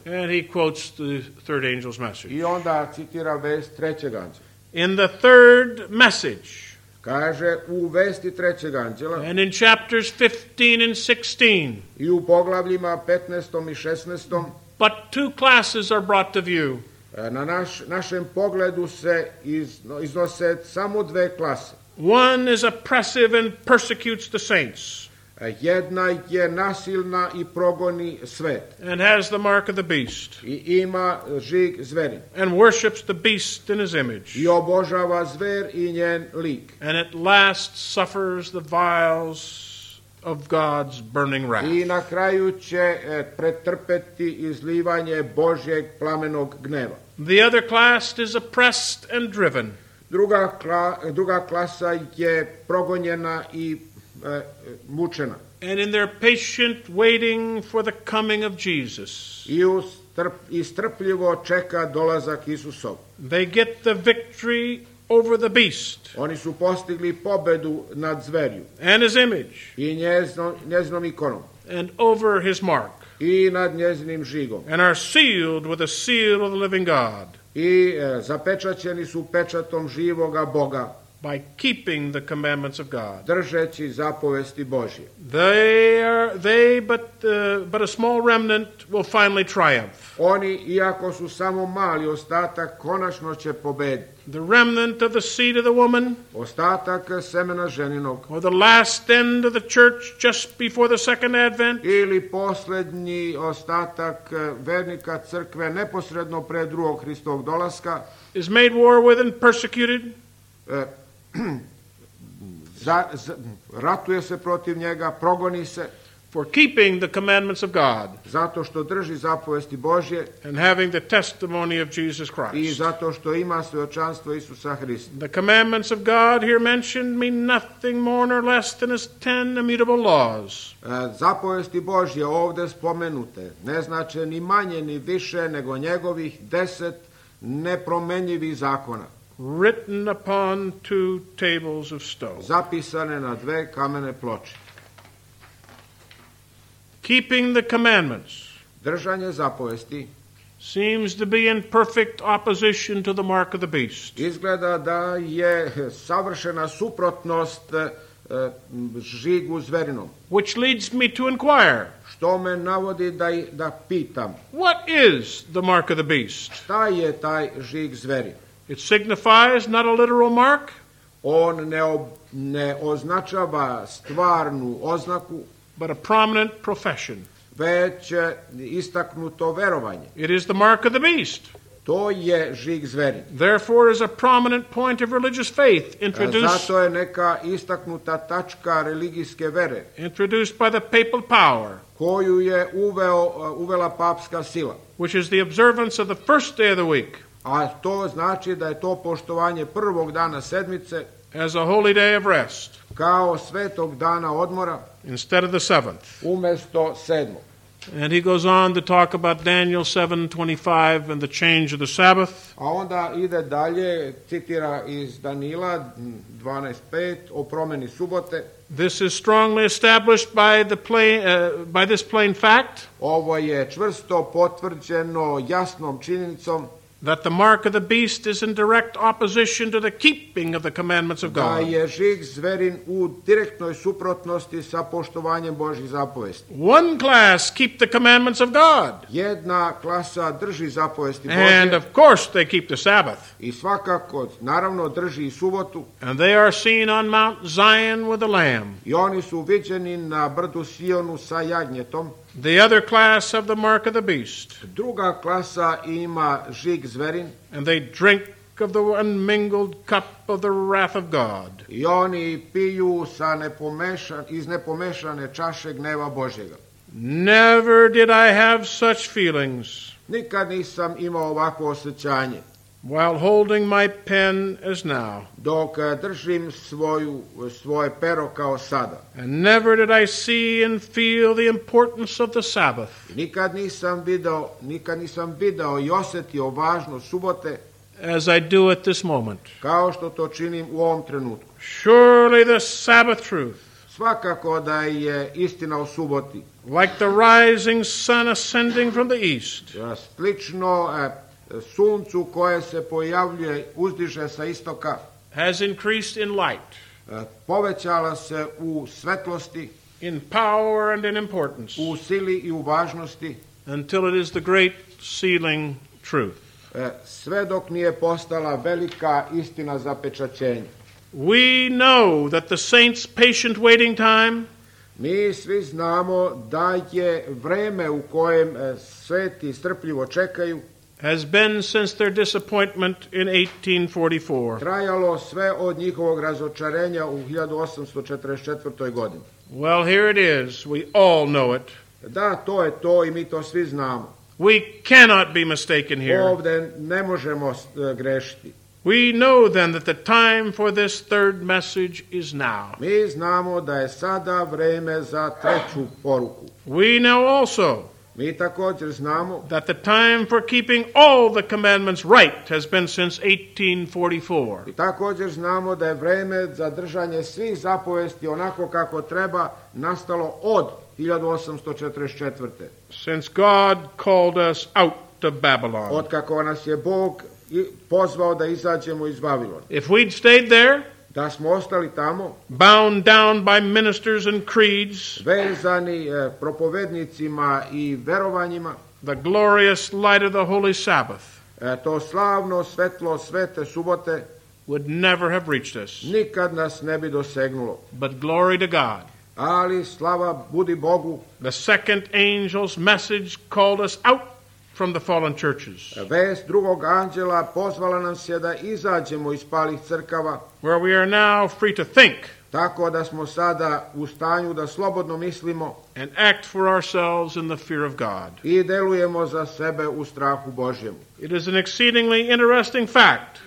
And he quotes the third angel's message. I onda citira vest trećeg anđela. In the third message, Kaže u vesti trećeg anđela and in chapters 15 and 16, i u poglavljima 15. i 16. but two classes are brought to view. Na našem pogledu se iznose samo dve klase. One is oppressive and persecutes the saints, Jedna je nasilna i progoni svet and has the mark of the beast, i ima žig zveri and worships the beast in his image, i obožava zver i njen lik and at last suffers the vials of God's burning i wrath. na kraju će pretrpeti izlivanje Božjeg plamenog gneva. The other class is oppressed and driven, Druga klasa je progonjena i mučena and in their patient waiting for the coming of Jesus, i strpljivo čeka dolazak Isusov. they get the victory over the beast Oni su postigli pobedu nad zverju and his image i njezinom ikonom and over his mark, i nad njezinim žigom and are sealed with the seal of the living God i zapečaćeni su pečatom živoga Boga by keeping the commandments of God. držeći zapovesti Božje. But a small remnant will finally triumph. Oni, iako su samo mali ostatak, konačno će pobediti. The remnant of the seed of the woman, Ostatak semena ženinog or the last end of the church just before the second advent, ili posljednji ostatak vernika crkve neposredno pred drugog Hristovog dolaska is made war with and persecuted, ratuje se protiv njega, progoni se for keeping the commandments of God zato što drži zapovesti Božje and having the testimony of Jesus i Christ. zato što ima svjedočanstvo Isusa Hrista. The commandments of God here mentioned mean nothing more nor less than his 10 immutable laws, Zapovesti Božje ovdje spomenute ne znače ni manje ni više nego njegovih 10 nepromenjivih zakona, written upon 2 tables of stone. zapisane na 2 kamene ploče. Keeping the commandments Držanje zapovesti seems to be in perfect opposition to the mark of the beast. izgleda da je savršena suprotnost žigu zverinom, Which leads me to inquire, što me navodi da pitam what is the mark of the beast? šta je taj žig zveri. It signifies not a literal mark, On ne označava stvarnu oznaku, but a prominent profession. već istaknuto verovanje. It is the mark of the beast. To je žig zveri. Therefore is a prominent point of religious faith Zato je neka istaknuta tačka religijske vere introduced by the papal power, koju je uvela papska sila. which is the observance of the first day of the week A to znači da je to poštovanje prvog dana sedmice as a holy day of rest kao svetog dana odmora instead of the seventh. umjesto sedmog. And he goes on to talk about Daniel 7:25 and the change of the Sabbath. A onda ide dalje, citira iz Danila 12:5 o promjeni subote. This is strongly established by this plain fact Ovo je čvrsto potvrđeno jasnom činjenicom that the mark of the beast is in direct opposition to the keeping of the commandments of da God. je žig zverin u direktnoj suprotnosti sa poštovanjem Božjih zapovesti. One class keep the commandments of God, Jedna klasa drži zapovesti and Božje of course they keep the Sabbath. i svakako, naravno, drži i subotu And they are seen on Mount Zion with the Lamb. i oni su viđeni na brdu Sionu sa jagnjetom. The other class have the mark of the beast, Druga klasa ima žig zverin and they drink of the unmingled cup of the wrath of God. i oni piju iz nepomešane čaše gneva Božjega. Never did I have such feelings Nikad nisam imao ovakvo osjećanje while holding my pen as now, dok držim svoje pero kao sada. and never did I see and feel the importance of the Sabbath Nikad nisam video i osjetio važnost subote as I do at this moment. kao što to činim u ovom trenutku. Surely the Sabbath truth svakako da je istina o suboti. Like the rising sun ascending from the east, Slično suncu koje se pojavljuje, uzdiže sa istoka, has increased in light, povećala se u svetlosti, in power and in importance, u sili i u važnosti, until it is the great sealing truth. sve dok nije postala velika istina zapečaćenja. We know that the saints' patient waiting time Mi svi znamo da je vreme u kojem sveti strpljivo čekaju has been since their disappointment in 1844. trajalo sve od njihovog razočarenja u 1844. godini. Well, here it is. We all know it. Da, to je to i mi to svi znamo. We cannot be mistaken here. Ovdje ne možemo grešiti. We know then that the time for this third message is now. Mi znamo da je sada vreme za treću poruku. We know also Mi također znamo that the time for keeping all the commandments right has been since 1844. i također znamo da je vreme za držanje svih zapovesti onako kako treba nastalo od 1844. Since God called us out of Babylon. Od kako nas je Bog pozvao da izađemo iz Vavilona. If we'd stayed there, Da smo ostali tamo, bound down by ministers and creeds, vezani propovednicima i verovanjima, the glorious light of the Holy Sabbath to slavno svetlo svete subote would never have reached us. nikad nas ne bi dosegnulo. But glory to God. Ali slava budi Bogu, The second angel's message called us out from the fallen churches, vest drugog anđela pozvala nas je da izađemo iz palih crkava, where we are now free to think tako da smo sada u stanju da slobodno mislimo and act for ourselves in the fear of God. i delujemo za sebe u strahu Božjem. It is an exceedingly interesting fact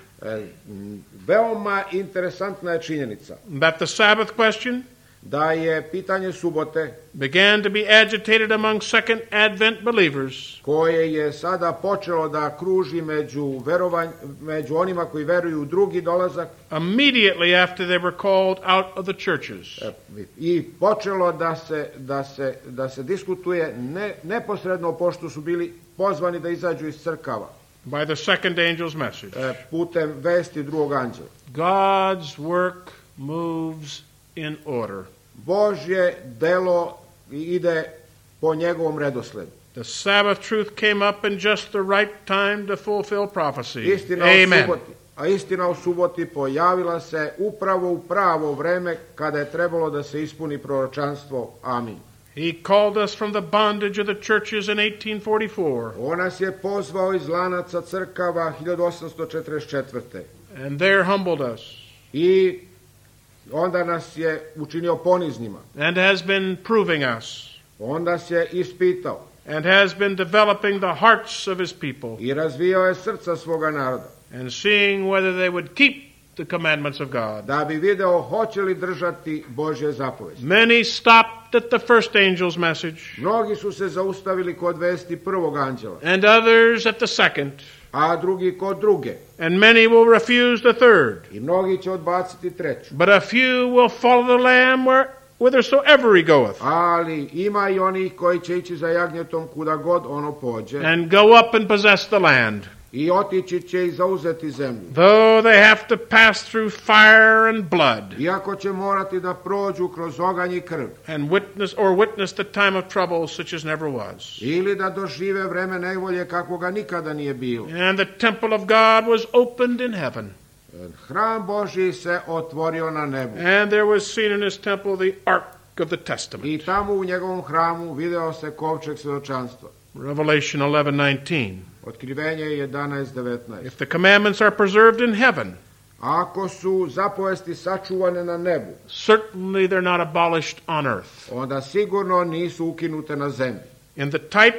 Veoma interesantna je činjenica that the Sabbath question da je pitanje subote began to be agitated among Second Advent believers koje je sada počelo da kruži među onima koji veruju u drugi dolazak immediately after they were called out of the churches. i počelo da se diskutuje neposredno pošto su bili pozvani da izađu iz crkava By the second angel's message. Putem vesti drugog anđela. God's work moves in order. Božje delo ide po njegovom redosledu. The Sabbath truth came up in just the right time to fulfill prophecy. Istina o suboti pojavila se upravo u pravo vreme kada je trebalo da se ispuni proročanstvo. Amin. He called us from the bondage of the churches in 1844. On nas je pozvao iz lanaca crkava 1844. And there humbled us. I onda nas je učinio poniznima. And has been proving us. Onda se ispitao. And has been developing the hearts of his people. I razvijao je srca svoga naroda. And seeing whether they would keep the commandments of God. Da bi video hoće li držati Božje zapovesti. Many stopped at the first angel's message. Mnogi su se zaustavili kod vesti prvog anđela. And others at the second. A drugi kod druge. And many will refuse the third. I mnogi će odbaciti treću. But a few will follow the Lamb whithersoever he goeth. Ali ima i onih koji će ići za jagnjetom kuda god ono pođe. And go up and possess the land. I otići će i zauzeti zemlju. Though they have to pass through fire and blood. Iako će morati da prođu kroz oganj i krv. And witness the time of trouble such as never was. Ili da dožive vreme nevolje kakvoga nikada nije bilo. And the temple of God was opened in heaven. Hram Božji se otvorio na nebu. And there was seen in his temple the ark of the testament. I tamo u njegovom hramu video se kovčeg svjedočanstva. Revelation 11:19. Otkrivenje 11:19. If the commandments are preserved in heaven, ako su zapovesti sačuvane na nebu, certainly they're not abolished on earth. Onda sigurno nisu ukinute na zemlji. In the type,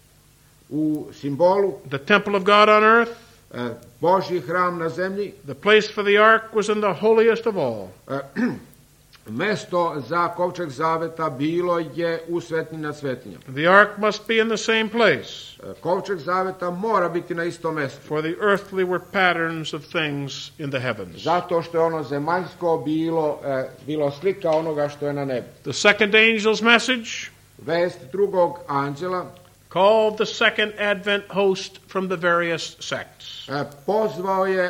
u simbolu, the temple of God on earth, Božji hram na zemlji, the place for the ark was in the holiest of all. Mesto za kovčeg zaveta bilo je u Svetinji nad svetinjama. The ark must be in the same place, Kovčeg zaveta mora biti na istom mestu. for the earthly were patterns of things in the heavens. Zato što je ono zemaljsko bilo slika onoga što je na nebu. The second angel's message Vest drugog anđela called the second Advent host from the various sects. pozvao je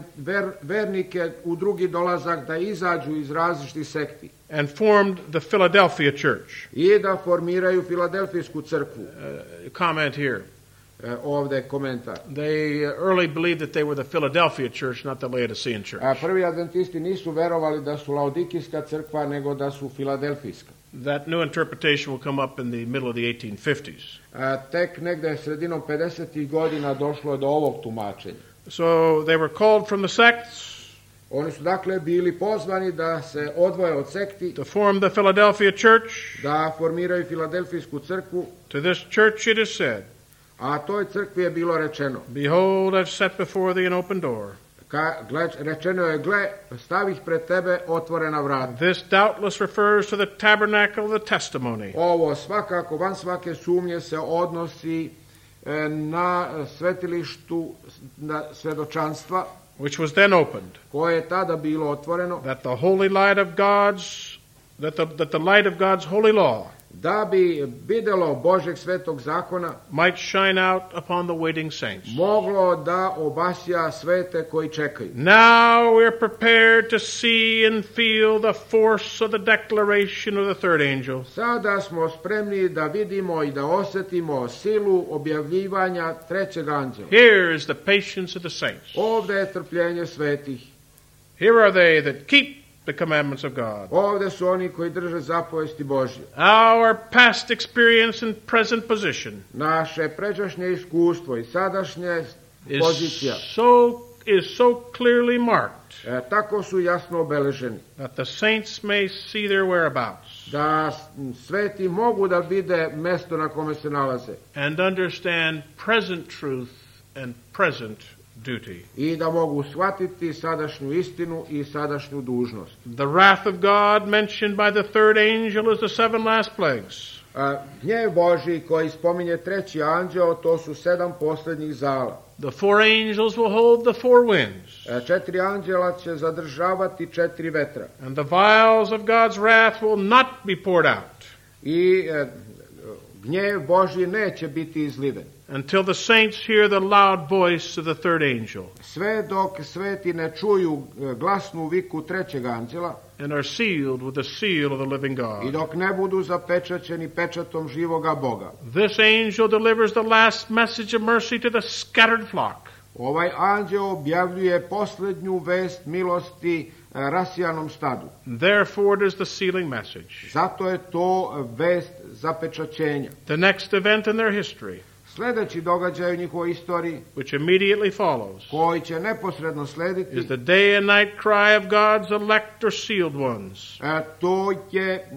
vernike u drugi dolazak da izađu iz različitih sekti And formed the Philadelphia church. i da formiraju Filadelfijsku crkvu. Comment here. Ovdje komentar. They early believed that they were the Philadelphia church, not the Laodicean church. Prvi adventisti nisu verovali da su Laodikijska crkva, nego da su Filadelfijska. That new interpretation will come up in the middle of the 1850s. Tek negde sredinom 50. godina došlo je do ovog tumačenja. So they were called from the sects Oni su dakle bili pozvani da se odvoje od sekti, to form the Philadelphia church. da formiraju Filadelfijsku crkvu, To this church it is said, a toj crkvi je bilo rečeno. Behold, I've set before thee an open door. Rečeno je, gle, stavih pred tebe otvorena vrata. This doubtless refers to the tabernacle of the testimony, Ovo svakako, van svake sumnje, se odnosi na svetilištu na svedočanstva, which was then opened, koje je tada bilo otvoreno, that the holy light of God's that the light of God's holy law da bi videlo Božeg svetog zakona might shine out upon the waiting saints. moglo da obasja svete koji čekaju. Now we're prepared to see and feel the force of the declaration of the third angel. Sada smo spremni da vidimo i da osjetimo silu objavljivanja trećeg anđela. Here is the patience of the saints. Ovdje je trpljenje svetih. Here are they that keep the commandments of God. Ovdje su oni koji drže zapovesti Božje. Our past experience and present position Naše pređašnje iskustvo i sadašnje is pozicija so clearly marked tako su jasno obeleženi that the saints may see their whereabouts da sveti mogu da vide mesto na kome se nalaze and understand present truth and present duty. i da mogu shvatiti sadašnju istinu i sadašnju dužnost. The wrath of God mentioned by the third angel is the seven last plagues. Gnjev Božji koji spominje treći anđeo, to su 7 posljednjih zala. The four angels will hold the four winds, 4 anđela će zadržavati 4 vetra and the vials of God's wrath will not be poured out i gnjev Božji neće biti izliven. until the saints hear the loud voice of the third angel Sve dok sveti ne čuju glasnu viku trećeg anđela and are sealed with the seal of the living i God. dok ne budu zapečaćeni pečatom živoga Boga. This angel delivers the last message of mercy to the scattered flock. Ovaj anđeo objavljuje posljednju vest milosti rasijanom stadu. Therefore it is the sealing message. Zato je to vest zapečaćenja. The next event in their history, Sljedeći događaj u njihovoj istoriji, which immediately follows, koji će neposredno slediti, is the day and night cry of God's elect or sealed ones. to je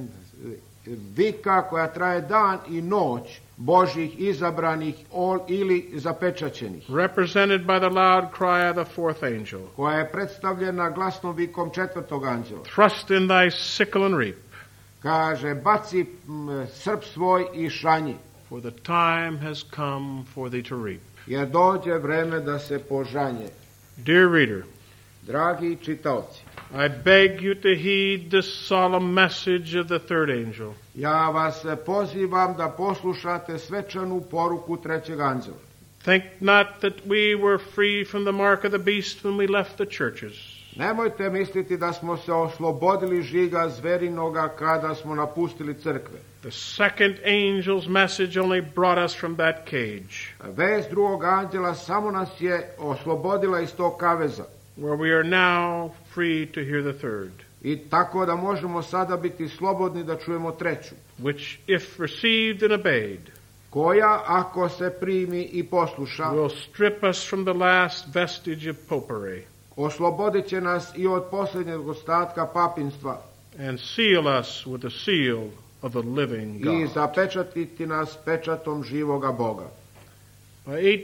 vika koja traje dan i noć Božjih izabranih ili zapečaćenih, Represented by the loud cry of the fourth angel. koja je predstavljena glasnom vikom četvrtog anđela. Thrust in thy sickle and reap, Kaže, baci srp svoj i šanji, for the time has come for thee to reap. jer dođe vreme da se požanje. Dear reader, Dragi čitaoci, I beg you to heed the solemn message of the third angel. ja vas pozivam da poslušate svečanu poruku trećeg anđela. Think not that we were free from the mark of the beast when we left the churches. Nemojte misliti da smo se oslobodili žiga zverinoga kada smo napustili crkve. The second angel's message only brought us from that cage, Vest drugog anđela samo nas je oslobodila iz tog kaveza. where we are now free to hear the third, I tako da možemo sada biti slobodni da čujemo treću, which, if received and obeyed, koja, ako se primi i posluša, will strip us from the last vestige of popery oslobodit će nas i od posljednjeg ostatka papinstva and seal us with the seal of the living i God. zapečatiti nas pečatom živoga Boga. By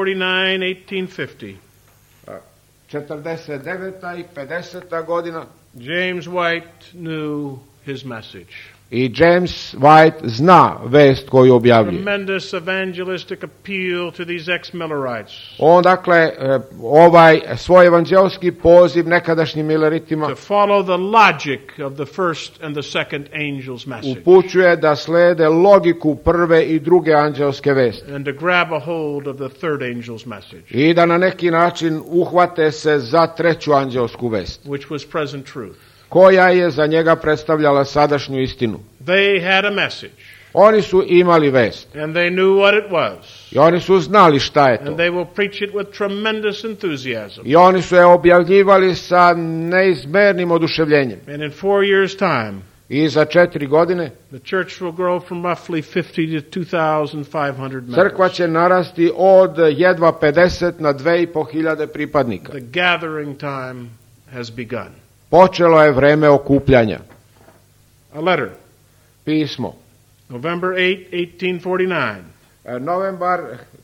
1849, 1850, 49. i 50. godina, James White knew his message. I James White zna vest koju objavljuje. Tremendous evangelistic appeal to these ex-Millerites. On dakle ovaj svoj evanđelski poziv nekadašnjim Milleritima To follow the logic of the first and the second angel's message. upućuje da slede logiku prve i druge anđelske vesti. And to grab a hold of the third angel's message, I da na neki način uhvate se za treću anđelsku vest, which was present truth. koja je za njega predstavljala sadašnju istinu. They had a message, Oni su imali vest and they knew what it was. i oni su znali šta je to. And they will preach it with tremendous enthusiasm. I oni su je objavljivali sa neizmernim oduševljenjem. And in 4 years' time, I za 4 godine the church will grow from roughly 50 to 2,500 crkva members. će narasti od jedva 50 na 2.500 pripadnika. The gathering time has begun. Počelo je vreme okupljanja. A letter, Pismo. November 8, 1849. Novembar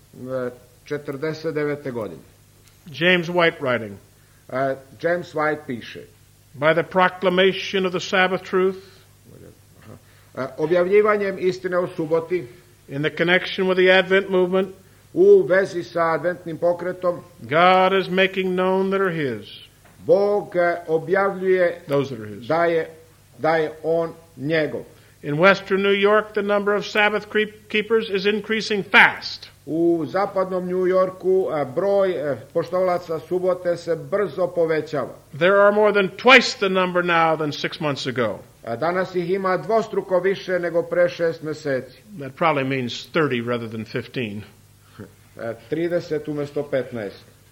49. godine. James White writing, James White piše. by the proclamation of the Sabbath truth, Objavljivanjem istine o suboti in the connection with the Advent movement, u vezi sa adventnim pokretom, God is making known that are His, Bog objavljuje those that are His. da je on njegov. In western New York, the number of Sabbath keepers is increasing fast. U zapadnom New Yorku broj poštovalaca subote se brzo povećava. There are more than twice the number now than 6 months ago. Danas ih ima dvostruko više nego pre 6 meseci. That probably means 30 rather than 15. 30 umjesto 15.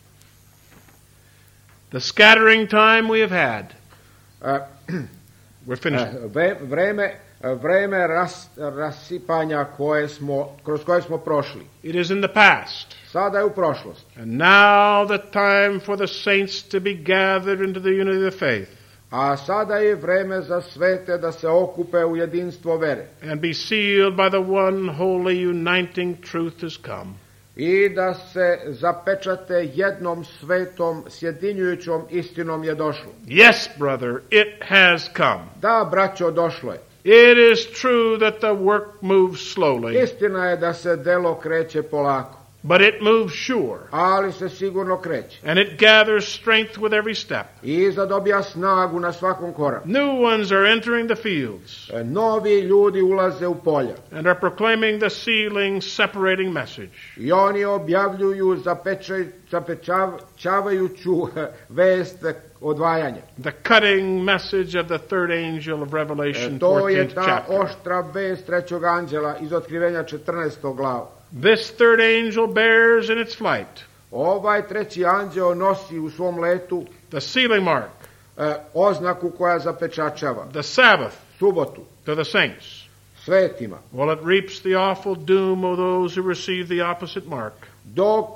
The scattering time we have had. We're finishing. Vreme rasipanja kroz koje smo prošli. It is in the past. Sada je u prošlosti. And now the time for the saints to be gathered into the unity of the faith A sada je vreme za svete da se okupe u jedinstvo vere. and be sealed by the one holy uniting truth has come. I da se zapečate jednom svetom sjedinjujućom istinom je došlo. Yes, brother, it has come. Da, braćo, došlo je. It is true that the work moves slowly, Istina je da se delo kreće polako, but it moves sure, ali se sigurno kreće. and it gathers strength with every step. I zadobija snagu na svakom koraku. New ones are entering the fields Novi ljudi ulaze u polja and are proclaiming the sealing, separating message. i oni objavljuju zapečavajuću vest odvajanja. The cutting message of the third angel of Revelation, To je 14th ta chapter. oštra vest trećeg anđela iz Otkrivenja 14. glava. This third angel bears in its flight Ovaj treći anđeo nosi u svom letu the sealing mark, oznaku koja zapečačava the Sabbath subotu to the saints. svetima, While it reaps the awful doom of those who receive the opposite mark. dok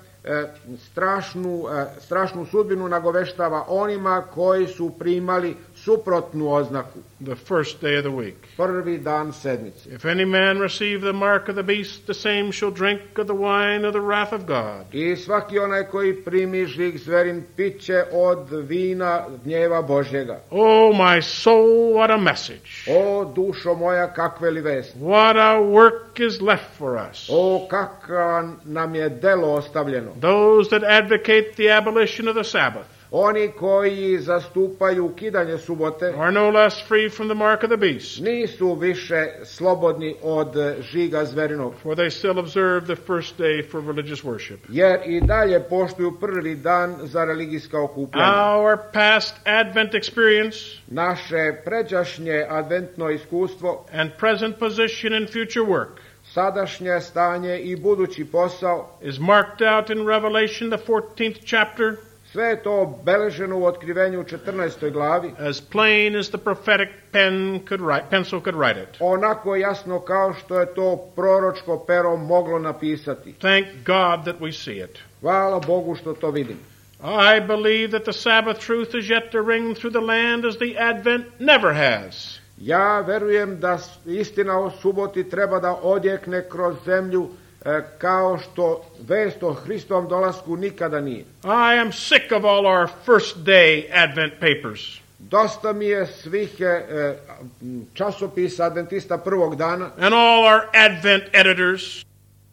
strašnu sudbinu nagoveštava onima koji su primali suprotnu oznaku. The first day of the week. Prvi dan sedmice. If any man receive the mark of the beast, the same shall drink of the wine of the wrath of God. I svaki onaj koji primi žig zverin piće od vina gnjeva Božjega. Oh, my soul, what a message. O dušo moja, kakve li vesti. What a work is left for us. O kakva nam je delo ostavljeno. Those that advocate the abolition of the Sabbath Oni koji zastupaju ukidanje subote are no less free from the mark of the beast, nisu više slobodni od žiga zverinog, for they still observe the first day for religious worship. jer i dalje poštuju prvi dan za religijska okupljanja. Our past Advent experience Naše pređašnje adventno iskustvo, and present position in future work sadašnje stanje i budući posao, is marked out in Revelation, the 14th chapter, sve je to obeleženo u Otkrivenju 14. glavi, as plain as the prophetic pencil could write it. onako jasno kao što je to proročko pero moglo napisati. Thank God that we see it. Hvala Bogu što to vidim. I believe that the Sabbath truth is yet to ring through the land as the Advent never has. Ja verujem da istina o suboti treba da odjekne kroz zemlju kao što vest o Hristovom dolasku nikada nije. I am sick of all our first day Advent papers. dosta mi je svih časopisa Adventista prvog dana and all our Advent editors.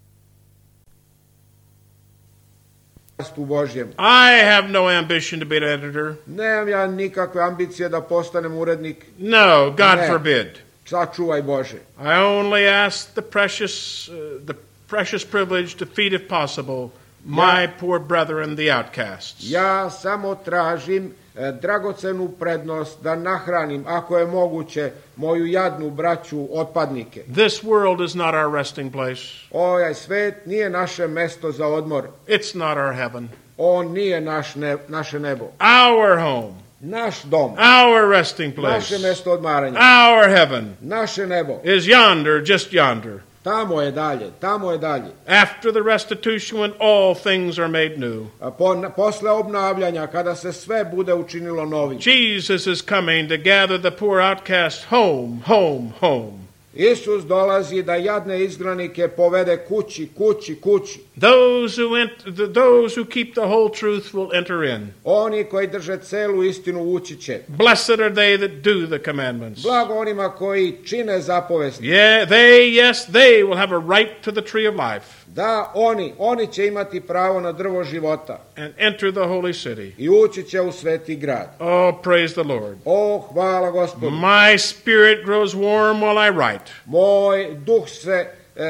u Božjem. I have no ambition to be an editor. Nemam ja nikakve ambicije da postanem urednik. No, God Ne. forbid. Sačuvaj Bože. I only ask the precious privilege to feed, if possible, my poor brethren, the outcasts. Ja samo tražim dragocenu prednost da nahranim, ako je moguće, moju jadnu braću otpadnike. This world is not our resting place. Ovaj svet nije naše mesto za odmor. It's not our heaven. On nije naše nebo. Our home, Naš dom, our resting place, naše mesto odmaranja, our heaven naše nebo. is yonder, just yonder. Tamo je dalje, tamo je dalje. After the restitution, when all things are made new. Posle obnavljanja, kada se sve bude učinilo novim. Jesus is coming to gather the poor outcast home, home, home. Isus dolazi da jadne izgranike povede kući, kući, kući. Those who keep the whole truth will enter in. Oni koji drže celu istinu ući će. Blessed are they that do the commandments. Blago onima koji čine zapovesti. Yeah, they will have a right to the tree of life. Da, oni će imati pravo na drvo života. And enter the holy city. I ući će u sveti grad. Oh, praise the Lord. Hvala Gospodu. My spirit grows warm while I write. Moj duh se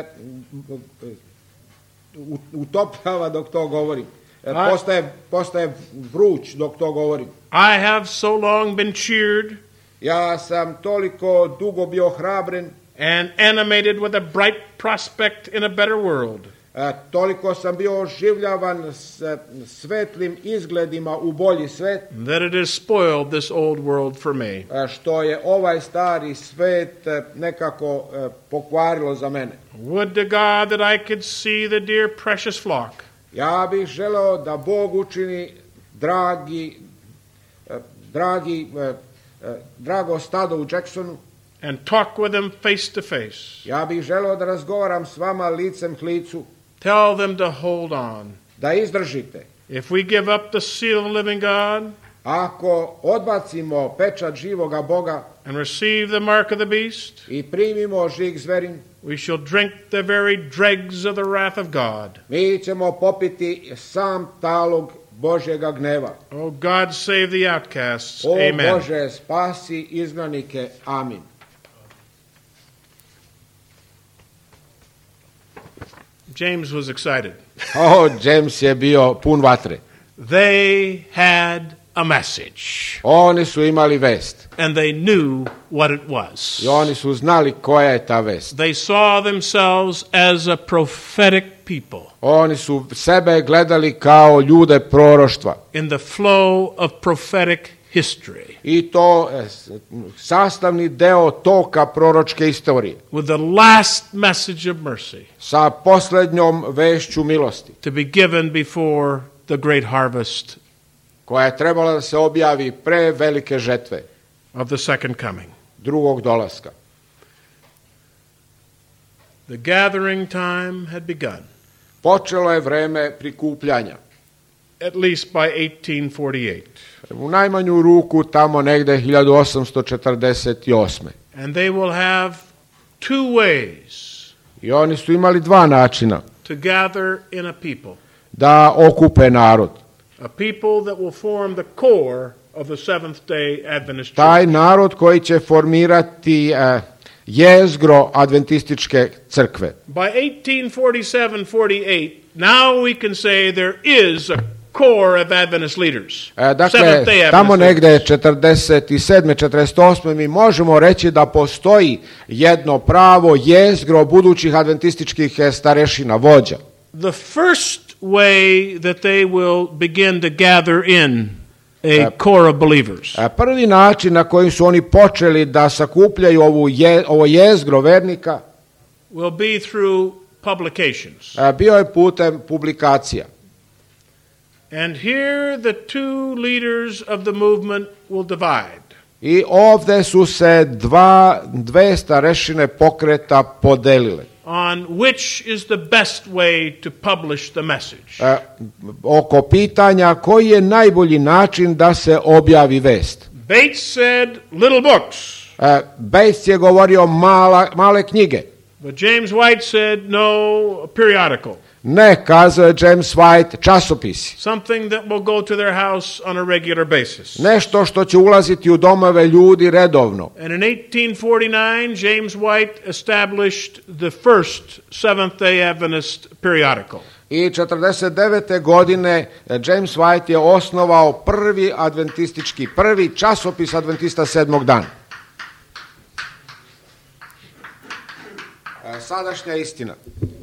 utopljava dok to govorim. Postaje vruć dok to govorim. I have so long been cheered Ja sam toliko dugo bio hrabren and animated with a bright prospect in a better world. Toliko sam bio oživljavan s svetlim izgledima u bolji svet, that it has spoiled this old world for me. Što je ovaj stari svet nekako pokvarilo za mene. Would to God that I could see the dear precious flock. Ja bih želeo da Bog učini drago stado u Jacksonu. And talk with them face to face. Ja bih želeo da razgovaram s vama licem k licu. Tell them to hold on. Da izdržite. If we give up the seal of the living God, ako odbacimo pečat živoga Boga and receive the mark of the beast, i primimo žig zverin, we shall drink the very dregs of the wrath of God. Mi ćemo popiti sam talog Božjega gneva. Oh God, save the outcasts. O Amen. Bože, spasi izgnanike. Amin. James was excited. James je bio pun vatre. They had a message. Oni su imali vest. And they knew what it was. I oni su znali koja je ta vest. They saw themselves as a prophetic people. Oni su sebe gledali kao ljude proroštva. In the flow of prophetic history. I to sastavni deo toka proročke istorije. With the last message of mercy. Sa posljednjom vešću milosti. To be given before the great harvest. Koja je trebala da se objavi pre velike žetve. Of the second coming. Drugog dolaska. The gathering time had begun. Počelo je vreme prikupljanja. At least by 1848. U najmanju ruku tamo negde 1848. And they will have two ways. I oni su imali dva načina. To gather in a people. Da okupe narod. A people that will form the core of the Seventh-day Adventist Church. Taj narod koji će formirati jezgro adventističke crkve. By 1847-48, now we can say there is a core of Adventist leaders. Dakle, tamo negde 47-48 mi možemo reći da postoji jedno pravo jezgro budućih adventističkih starešina, vođa. The first way that they will begin to gather in a core of believers. Prvi način na koji su oni počeli da sakupljaju ovo jezgro vernika will be through publications. Bio je putem publikacija. And here the two leaders of the movement will divide. I ovde su se dve starešine pokreta podelile. On which is the best way to publish the message. Oko pitanja koji je najbolji način da se objavi vest. Bates said little books, Bates je govorio male knjige. but James White said no, periodical. Ne, kazao je James White, časopisi. Something that will go to their house on a regular basis. Nešto što će ulaziti u domove ljudi redovno. And in 1849, James White established the first Seventh-day Adventist periodical. I 49. godine James White je osnovao prvi časopis Adventista sedmog dana. Sadašnja istina.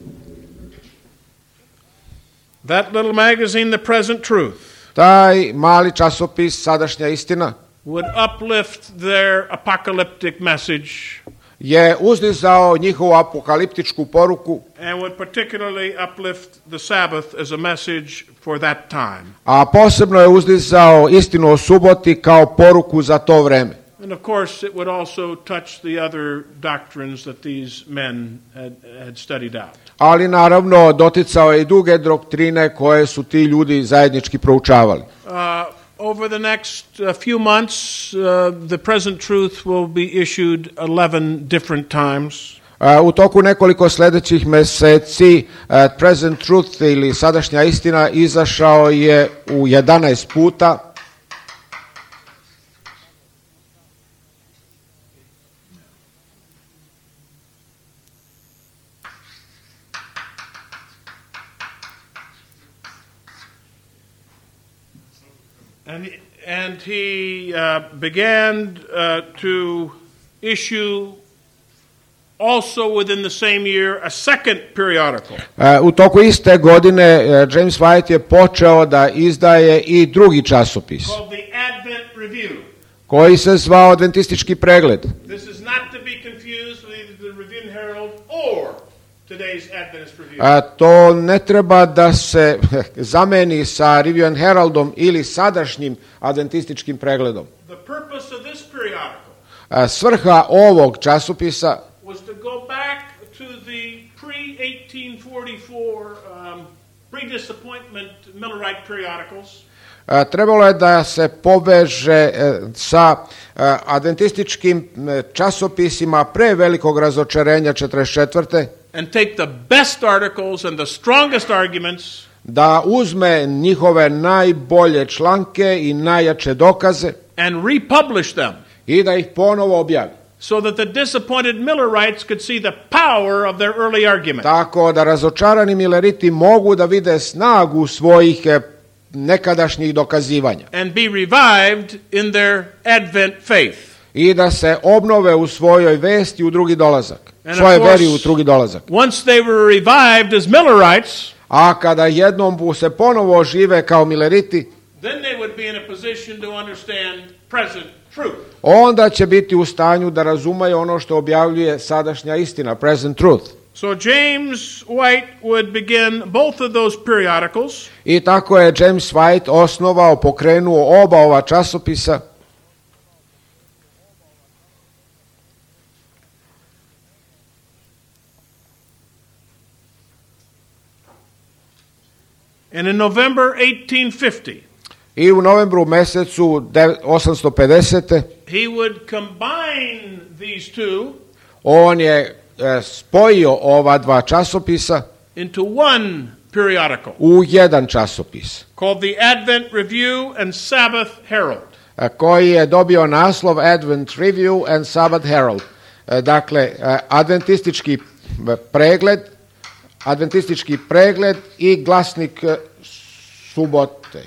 That little magazine, The Present Truth, Taj mali časopis Sadašnja istina would uplift their apocalyptic message je uzdizao njihovu apokaliptičku poruku, and would particularly uplift the Sabbath as a message for that time. a posebno je uzdizao istinu o suboti kao poruku za to vreme. And of course, it would also touch the other doctrines that these men had studied out. Ali naravno doticao je i druge doktrine koje su ti ljudi zajednički proučavali. Over the next few months, the Present Truth will be issued 11 different times. U toku nekoliko sljedećih mjeseci Present Truth ili Sadašnja istina izašao je u 11 puta. And he began to issue also within the same year a second periodical. U toku iste godine James White je počeo da izdaje i drugi časopis Called the Advent Review. koji se zvao Adventistički pregled. This is not to be confused with either the Review and Herald or today's Adventist Review. To ne treba da se zameni sa Review and Heraldom ili sadašnjim adventističkim pregledom. The purpose of this periodical Svrha ovog časopisa was to go back to the pre-1844 pre-disappointment Millerite periodicals. Trebalo je da se poveže sa adventističkim časopisima pre velikog razočarenja 44. And take the best articles and the strongest arguments Da uzme njihove najbolje članke i najjače dokaze and republish them i da ih ponovo objavi. so that the disappointed Millerites could see the power of their early argument. Tako da razočarani Milleriti mogu da vide snagu svojih nekadašnjih dokazivanja. And be revived in their Advent faith. I da se obnove u svojoj vesti u drugi dolazak. And Svoje of course, veri u drugi dolazak. Once they were revived as Millerites, A kada jednom se ponovo ožive kao Milleriti, then they would be in a position to understand present truth. onda će biti u stanju da razumeju ono što objavljuje sadašnja istina, present truth. So James White would begin both of those periodicals I tako je James White pokrenuo oba ova časopisa. and in November 1850 I u novembru mesecu 850. he would combine these two On je spojio ova dva časopisa into one periodical u jedan časopis called the Advent Review and Sabbath Herald. Koji je dobio naslov Advent Review and Sabbath Herald. Dakle, adventistički pregled i glasnik subote.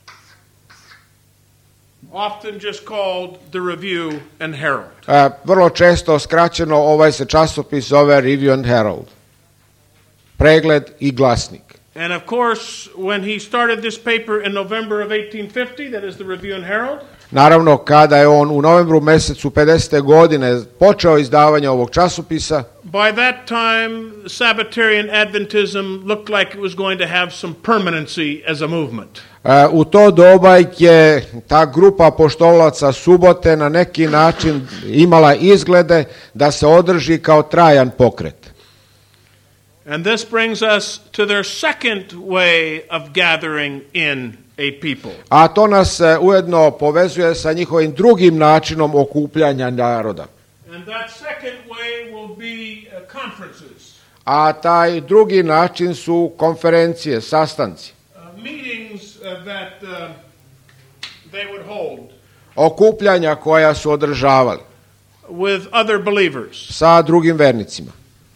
Often just called the Review and Herald. Vrlo često skraćeno ovaj se časopis zove Review and Herald. Pregled i glasnik. And of course, when he started this paper in November of 1850, that is the Review and Herald, Naravno, kada je on u novembru mesecu 50. godine počeo izdavanje ovog časopisa, by that time, Sabbatarian Adventism looked like it was going to have some permanency as a movement. U to doba je ta grupa poštolaca subote na neki način imala izglede da se održi kao trajan pokret. And this brings us to their second way of gathering in a people. A to nas ujedno povezuje sa njihovim drugim načinom okupljanja naroda. And that second way will be conferences. A taj drugi način su konferencije, sastanci. Meetings that they would hold. Okupljanja koja su održavali. With other believers. Sa drugim vernicima.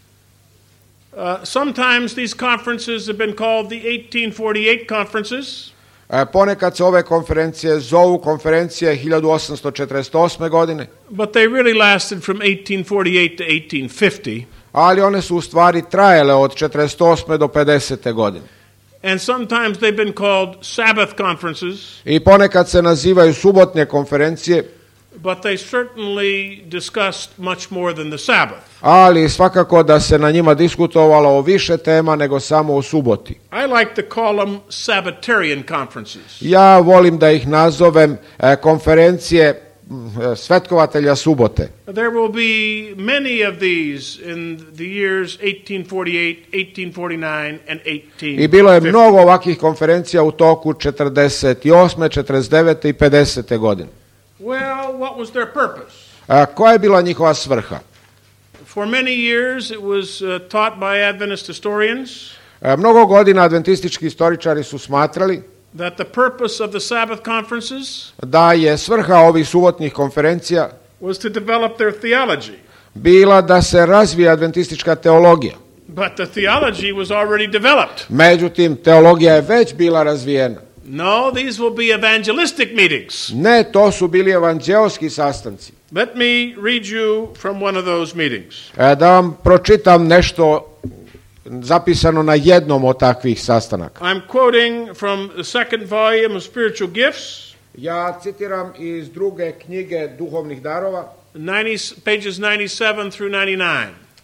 Sometimes these conferences have been called the 1848 conferences. Ponekad se ove konferencije zovu konferencije 1848. godine. But they really lasted from 1848 to 1850. Ali one su u stvari trajale od 48. do 50. godine. And sometimes they've been called Sabbath conferences. I ponekad se nazivaju subotnje konferencije. But they certainly discussed much more than the Sabbath. Ali svakako da se na njima diskutovalo o više tema nego samo o suboti. I like to call them Sabbatarian conferences. Ja volim da ih nazovem konferencije svetkovatelja subote. There will be many of these in the years 1848, 1849 and 1850. I bilo je mnogo ovakvih konferencija u toku 48., 49. i 50. godine. Well, what was their purpose? Koja je bila njihova svrha? For many years it was taught by Adventist historians. Mnogo godina adventistički istoričari su smatrali That the purpose of the Sabbath conferences da je svrha ovih subotnih konferencija was to develop their theology. Bila da se razvija adventistička teologija. But the theology was already developed. Međutim, teologija je već bila razvijena. No, these will be evangelistic meetings. Ne, to su bili evanđeoski sastanci. Let me read you from one of those meetings. Da vam pročitam nešto zapisano na jednom od takvih sastanaka. I'm quoting from the second volume of Spiritual Gifts. Ja citiram iz druge knjige duhovnih darova. Pages 97 through 99.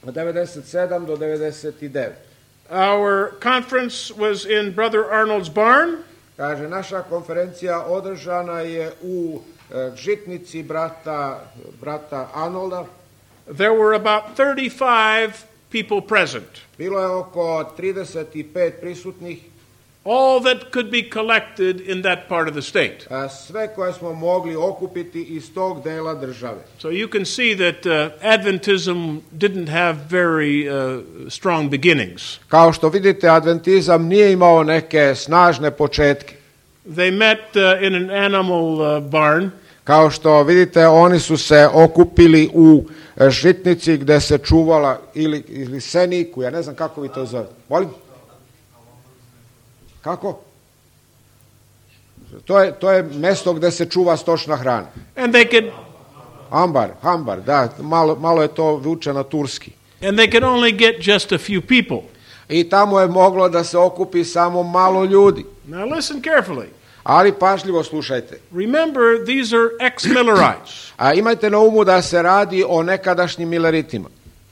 97 do 99. Our conference was in Brother Arnold's barn. Kaže, naša konferencija održana je u žitnici brata Arnolda. There were about 35 people present. Bilo je oko 35 prisutnih. All that could be collected in that part of the state. Sve koje smo mogli okupiti iz tog dela države. So you can see that Adventism didn't have very strong beginnings. Kao što vidite, adventizam nije imao neke snažne početke. They met in an animal barn. Kao što vidite, oni su se okupili u žitnici gde se čuvala ili seniku, ja ne znam kako vi to zovete. Molim? Kako? To je mesto gde se čuva stočna hrana. And they could Ambar, da, malo je to vuče na turski. And they could only get just a few people. I tamo je moglo da se okupi samo malo ljudi. Now listen carefully. Ali pažljivo slušajte. Remember, these are ex-Millerites. A imajte na umu da se radi o nekadašnjim Mileritima.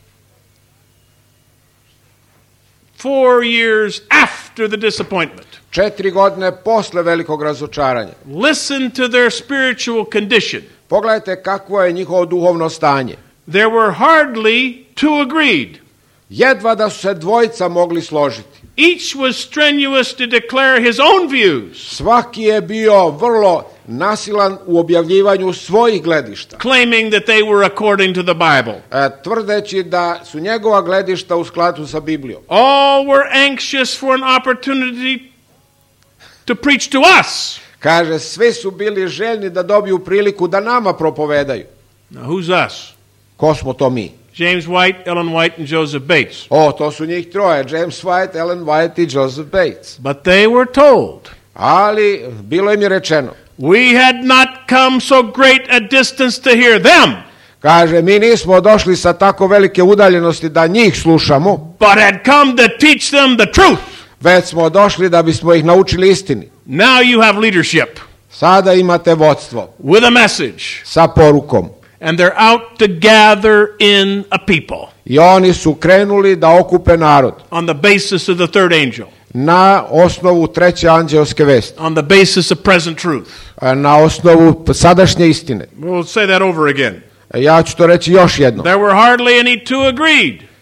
4 years after the disappointment. 4 godine posle velikog razočaranja. Listen to their spiritual condition. Pogledajte kakvo je njihovo duhovno stanje. There were hardly two agreed. Jedva da su se dvojica mogli složiti. Each was strenuous to declare his own views. Svaki je bio vrlo nasilan u objavljivanju svojih gledišta. Claiming that they were according to the Bible. Tvrdeći da su njegova gledišta u skladu sa Biblijom. All were anxious for an opportunity to preach to us. Kaže, svi su bili željni da dobiju priliku da nama propovedaju. Now who's us? Ko smo to mi? James White, Ellen White and Joseph Bates. To su njih troje, James White, Ellen White i Joseph Bates. But they were told. Ali bilo im je rečeno. We had not come so great a distance to hear them. Kaže, mi nismo došli sa tako velike udaljenosti da njih slušamo. But had come to teach them the truth. Već smo došli da bismo ih naučili istini. Now you have leadership. Sada imate vodstvo. With a message. Sa porukom. And they're out to gather in a people. I oni su krenuli da okupe narod. On the basis of the third angel. Na osnovu treće anđeoske vesti. On the basis of present truth. Na osnovu sadašnje istine. We'll say that over again. Ja ću to reći još jednom. There were hardly any two agreed.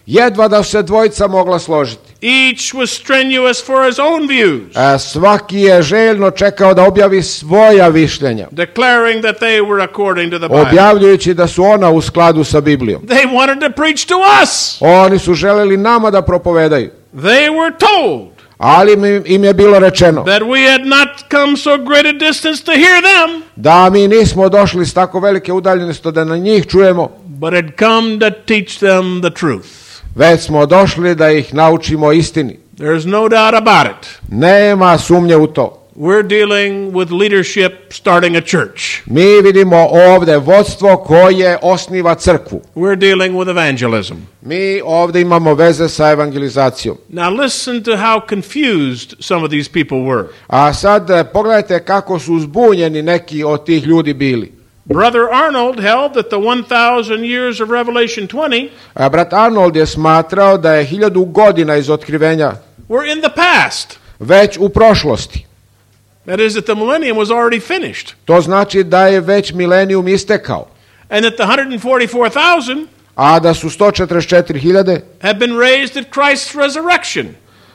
Jedva da su se dvojica mogla složiti. Each was strenuous for his own views, Svaki je željno čekao da objavi svoja mišljenja, declaring that they were according to the Bible. objavljujući da su ona u skladu sa Biblijom. They wanted to preach to us. Oni su želeli nama da propovedaju, They were told ali im je bilo rečeno that we had not come so great a distance to hear them, da mi nismo došli s tako velike udaljenosti da na njih čujemo, but had come to teach them the truth. već smo došli da ih naučimo istini. There's no doubt about it. Nema sumnje u to. We're dealing with leadership starting a church. Mi vidimo ovdje vodstvo koje osniva crkvu. We're dealing with evangelism. Mi ovdje imamo veze sa evangelizacijom. Now listen to how confused some of these people were. A sad pogledajte kako su zbunjeni neki od tih ljudi bili. Brother Arnold held that the 1000 years of Revelation 20 Brat Arnold je smatrao da je 1000 godina iz otkrivenja were in the past. već u prošlosti. That is, that the millennium was already finished. To znači da je već milenijum istekao, And that the 144,000 a da su 144.000 have been raised at Christ's resurrection.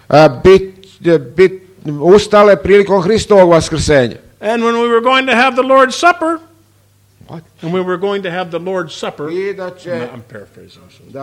bit ustale prilikom Hristovog vaskrsenja. And when we were going to have the Lord's Supper, What? and we were going to have the Lord's Supper, I da će, I'm paraphrasing.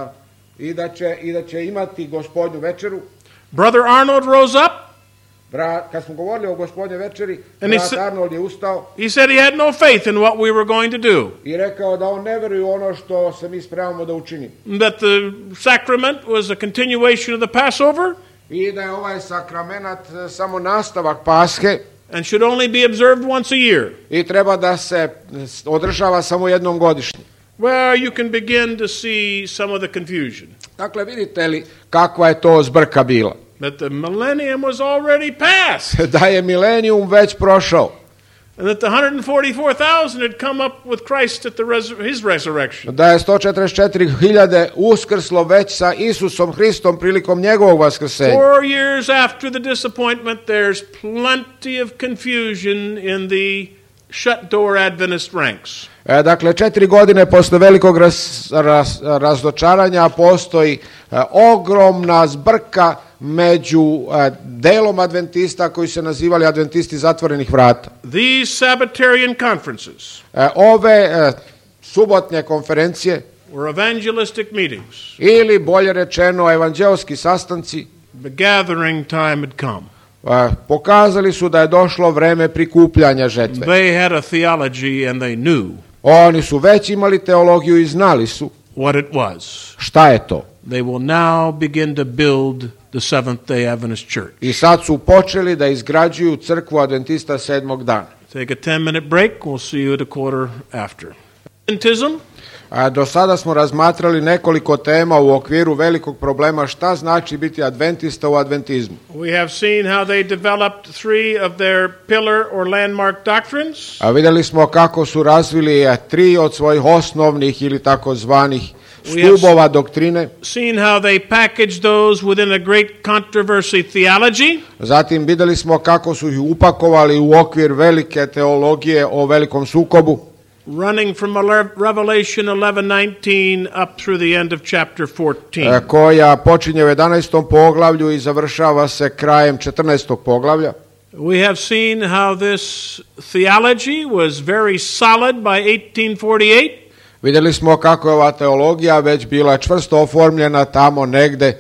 i da će imati gospodnju večeru. Brother Arnold rose up. Kad smo govorili o gospodnje večeri, And he brat said- Arnold je ustao He said he had no faith in what we were going to do, i rekao da on ne veruje u ono što se mi spremamo da učinimo. that the sacrament was a continuation of the Passover I da je ovaj sakramenat samo nastavak Paske and should only be observed once a year. i treba da se održava samo jednom godišnje. Well, you can begin to see some of the confusion. Dakle, vidite li kakva je to zbrka bila? That the millennium was already past, Da je milenijum već prošao, and that the 144,000 had come up with Christ at his resurrection. da je 144.000 uskrslo već sa Isusom Hristom prilikom njegovog vaskrsenja. 4 years after the disappointment, there's plenty of confusion in the shut door Adventist ranks. Dakle, 4 godine posle velikog razočaranja postoji ogromna zbrka među delom adventista koji se nazivali adventisti zatvorenih vrata. These Sabbatarian conferences Ove subotnje konferencije, were evangelistic meetings. ili bolje rečeno evanđelski sastanci, The gathering time had come. pokazali su da je došlo vreme prikupljanja žetve. They had a theology and they knew Oni su već imali teologiju i znali su what it was. šta je to. They will now begin to build the Seventh-day Adventist Church. I sad su počeli da izgrađuju crkvu adventista 7. dana. Take a 10-minute break. We'll see you at a quarter after. Adventism Do sada smo razmatrali nekoliko tema u okviru velikog problema šta znači biti adventista u adventizmu. We have seen how they developed 3 of their pillar or landmark doctrines. Vidjeli smo kako su razvili 3 od svojih osnovnih ili takozvanih stubova doktrine. Seen how they packaged those within a great controversy theology. Zatim vidjeli smo kako su ih upakovali u okvir velike teologije o velikom sukobu, Running from Revelation 11:19 up through the end of chapter 14. koja počinje u 11. poglavlju i završava se krajem 14. poglavlja. We have seen how this theology was very solid by 1848. Vidjeli smo kako je ova teologija već bila čvrsto oformljena tamo negde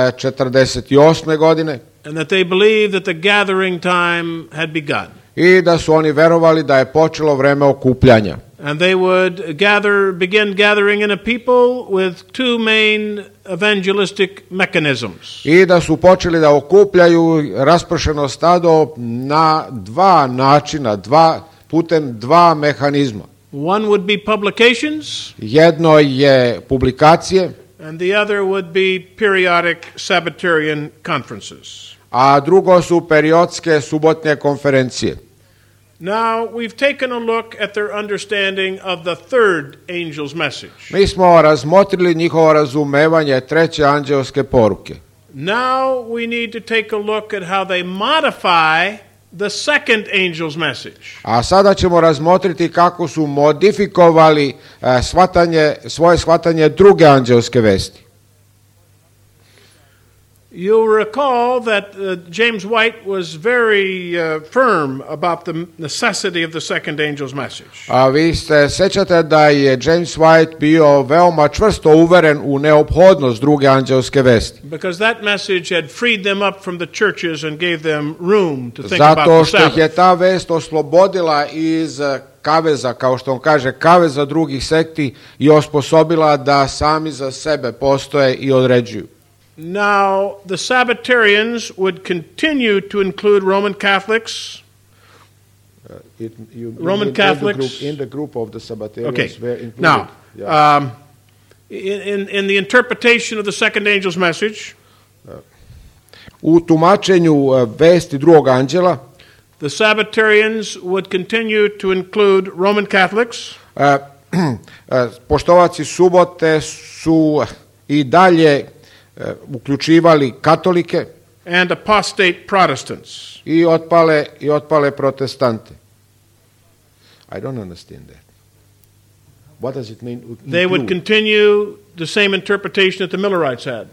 48. godine And that they believed that the gathering time had begun. i da su oni verovali da je počelo vreme okupljanja. And they would begin gathering in a people with 2 main evangelistic mechanisms. I da su počeli da okupljaju raspršeno stado na 2 načina, putem 2 mehanizma. One would be publications, Jedno je publikacije, and the other would be periodic Sabbatarian conferences. a drugo su periodske subotnje konferencije. Now, we've taken a look at their understanding of the third angel's message. Mi smo razmotrili njihovo razumevanje 3. anđelske poruke. Now we need to take a look at how they modify the second angel's message. A sada ćemo razmotriti kako su modifikovali svoje shvatanje druge anđelske vesti. You'll recall that James White was very firm about the necessity of the second angel's message. A vi se sećate da je James White bio veoma čvrsto uveren u neophodnost druge anđelske vesti. Because that message had freed them up from the churches and gave them room to think about Zato the što ih je Sabbath. ta vest oslobodila iz kaveza, kao što on kaže, kaveza drugih sekti i osposobila da sami za sebe postoje i određuju. Now, the Sabbatarians would continue to include Roman Catholics. Roman Catholics. In the group of the Sabbatarians Okay. were included. Now, Yeah. in the interpretation of the second angel's message, U tumačenju vesti drugog anđela, the Sabbatarians would continue to include Roman Catholics, poštovaci subote su i dalje uključivali katolike and apostate Protestants. i otpale protestante. I don't understand that. What does it mean? They would continue the same interpretation that the Millerites had.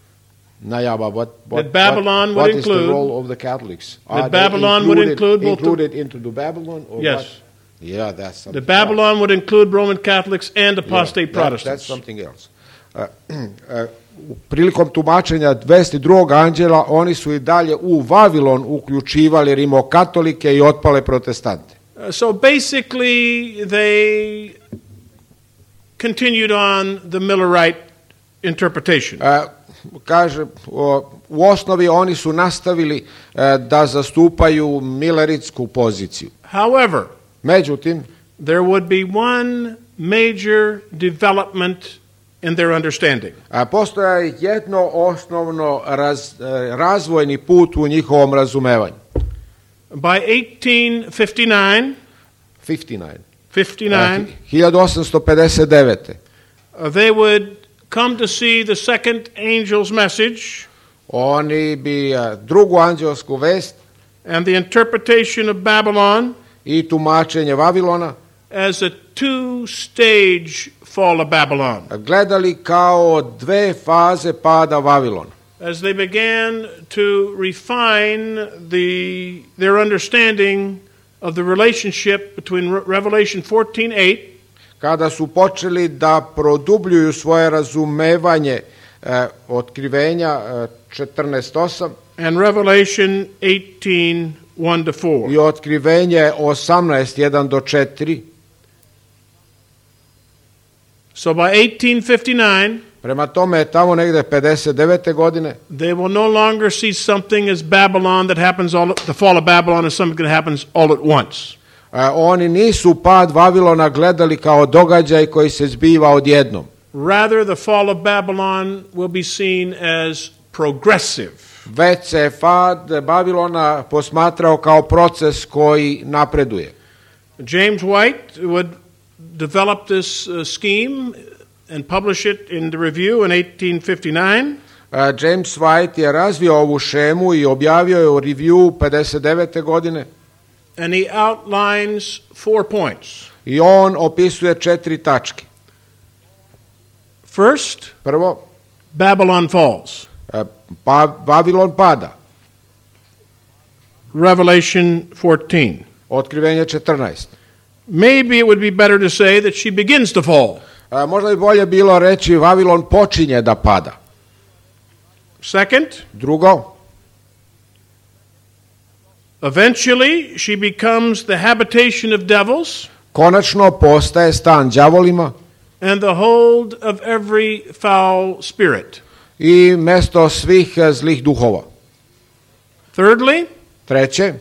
That Babylon would what is the include- role of the Catholics? that Are they Babylon would include both the- included into the Babylon? Or Yes. what? Yeah, that's something The Babylon would include Roman Catholics and apostate else. Protestants. That's something else. Prilikom tumačenja vesti drugog anđela, oni su i dalje u Vavilon uključivali rimokatolike i otpale protestante. So basically, they continued on the Millerite interpretation. Kaže, u osnovi oni su nastavili da zastupaju mileritsku poziciju. However, Međutim, there would be one major development in their understanding. postoja jedno osnovno razvojni put u njihovom razumevanju. By 1859, 1859. They would come to see the second angel's message Oni bi drugu anđelsku vest and the interpretation of Babylon i tumačenje Vavilona as a two-stage fall of Babylon. gledali kao dve faze pada Vavilona. As they began to refine their understanding of the relationship between Revelation 14:8 Kada su počeli da produbljuju svoje razumevanje otkrivenja 14:8 and Revelation 18:1-4. i otkrivenje 18:1-4. So by 1859, Prema tome, tamo negde 59. godine, they will no longer see something as Babylon that happens the fall of Babylon as something that happens all at once. oni nisu pad Vavilona gledali kao događaj koji se zbiva odjednom. Rather, the fall of Babylon will be seen as progressive. Već se pad Babilona posmatrao kao proces koji napreduje. James White would develop this scheme and publish it in the Review in 1859. James White je razvio ovu šemu i objavio je u Review 59. godine. And he outlines 4 points. I on opisuje 4 tačke. First, Prvo, Babylon falls. Vavilon pada. Revelation 14. Otkrivenje 14. Maybe it would be better to say that she begins to fall. Možda bi bolje bilo reći Vavilon počinje da pada. Second, Drugo, eventually she becomes the habitation of devils konačno postaje stan đavolima and the hold of every foul spirit. i mesto svih zlih duhova. Thirdly, Treće,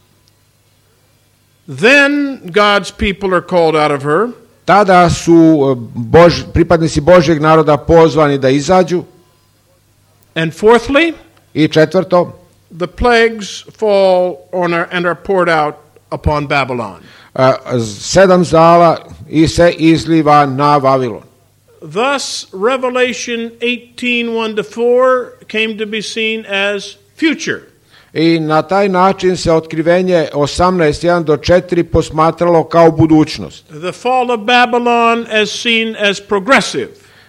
then God's people are called out of her. tada su pripadnici Božjeg naroda pozvani da izađu. And fourthly, I četvrto, the plagues fall on her and are poured out upon Babylon. 7 zala i se izliva na Vavilon. Thus, Revelation 18:1-4 came to be seen as future. I na taj način se otkrivenje 18:1-4 posmatralo kao budućnost. The fall of Babylon as seen as progressive.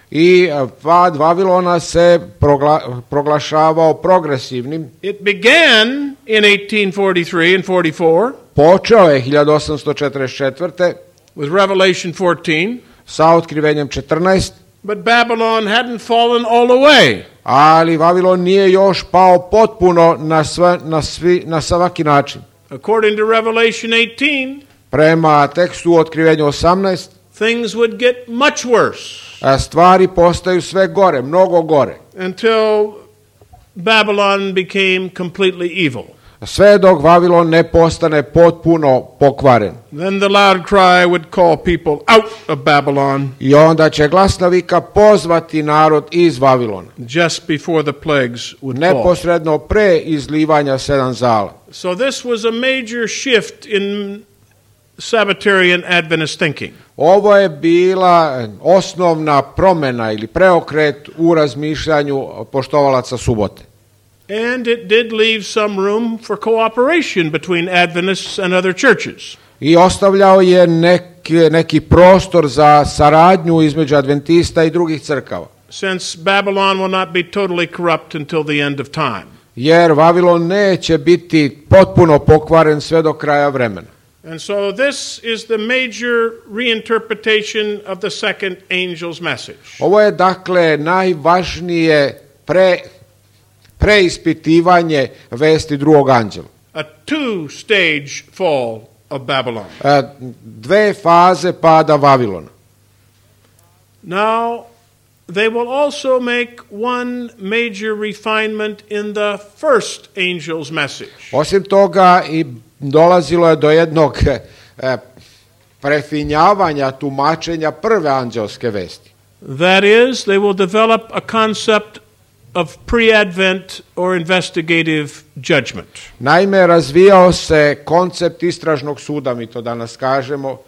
I pad Vavilona se proglašavao progresivnim. It began in 1843 and 44 Počeo je 1844. with Revelation 14, sa otkrivenjem 14, but Babylon hadn't fallen all the way. ali Vavilon nije još pao potpuno na svaki način. According to Revelation 18, Prema tekstu u otkrivenju 18, things would get much worse stvari postaju sve gore, mnogo gore. until Babylon became completely evil. Sve dok Vavilon ne postane potpuno pokvaren. Then the loud cry would call people out of Babylon I onda će glasna vika pozvati narod iz Vavilona. just before the plagues would fall. Neposredno pre izlivanja 7 zala. So this was a major shift in Sabbatarian Adventist thinking. Ovo je bila osnovna promjena ili preokret u razmišljanju poštovalaca subote. And it did leave some room for cooperation between Adventists and other churches. I ostavljao je neki prostor za saradnju između adventista i drugih crkava. Since Babylon will not be totally corrupt until the end of time. Jer Vavilon neće biti potpuno pokvaren sve do kraja vremena. And so this is the major reinterpretation of the second angel's message. Ovo je dakle najvažnije preispitivanje vesti drugog anđela. A two-stage fall of Babylon. Dve faze pada Vavilona. Now, they will also make one major refinement in the first angel's message. Osim toga i dolazilo je do jednog prefinjavanja tumačenja prve anđelske vesti. That is, they will develop a concept of pre-advent or investigative judgment. Naime, razvijao se koncept istražnog suda, mi to danas kažemo,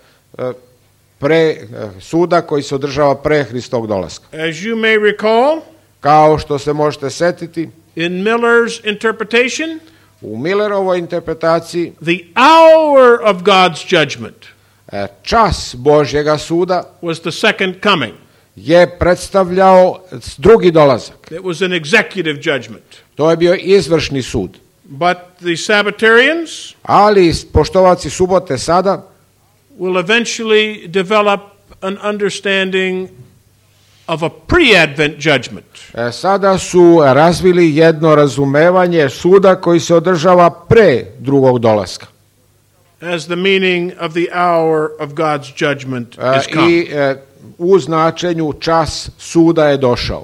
suda koji se održava pre Hristovog dolaska. As you may recall, Kao što se možete setiti, in Miller's interpretation, u Millerovoj interpretaciji, the hour of God's judgment čas Božjega suda was the second coming. je predstavljao drugi dolazak. It was an executive judgment. To je bio izvršni sud. But the Sabbatarians Ali poštovaci subote sada will eventually develop an understanding of a pre-advent judgment. Sada su razvili jedno razumevanje suda koji se održava pre drugog dolaska. As the meaning of the hour of God's judgment is come. I u značenju čas suda je došao.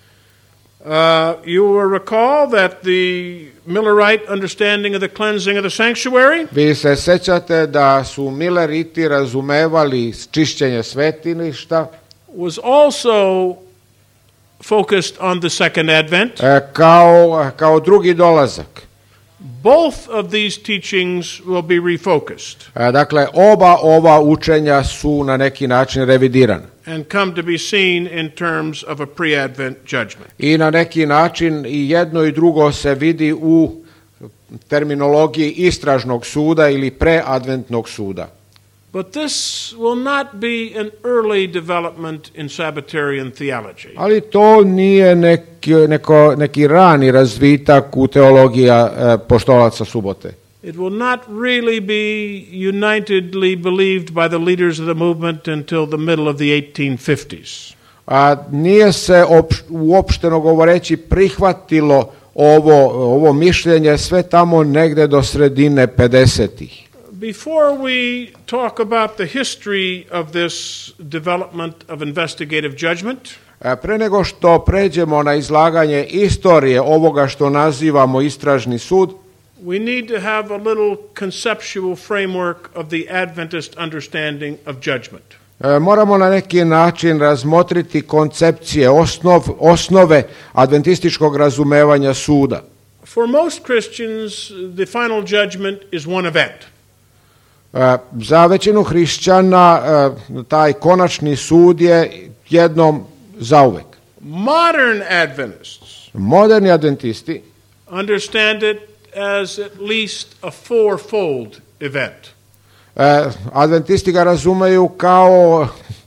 You will recall that the Millerite understanding of the cleansing of the sanctuary Vi se sećate da su Milleriti razumevali čišćenje svetilišta was also focused on the second advent. kao drugi dolazak. Both of these teachings will be refocused Dakle, oba ova učenja su na neki način revidirana. and come to be seen in terms of a pre-advent judgment. I na neki način i jedno i drugo se vidi u terminologiji istražnog suda ili preadventnog suda. But this will not be an early development in Sabbatarian theology. Ali to nije neki rani razvitak u teologija poštolaca subote. It will not really be unitedly believed by the leaders of the movement until the middle of the 1850s. Nije se uopšteno govoreći prihvatilo ovo mišljenje sve tamo negde do sredine 50-ih. Before we talk about the history of this development of investigative judgment, Pre nego što pređemo na izlaganje istorije ovoga što nazivamo istražni sud, we need to have a little conceptual framework of the Adventist understanding of judgment. Moramo na neki način razmotriti koncepcije, osnove adventističkog razumevanja suda. For most Christians, the final judgment is one event. Za većinu hrišćana taj konačni sud je jednom zauvek. Modern Adventists Moderni adventisti understand it as at least a fourfold event. Adventisti ga razumeju kao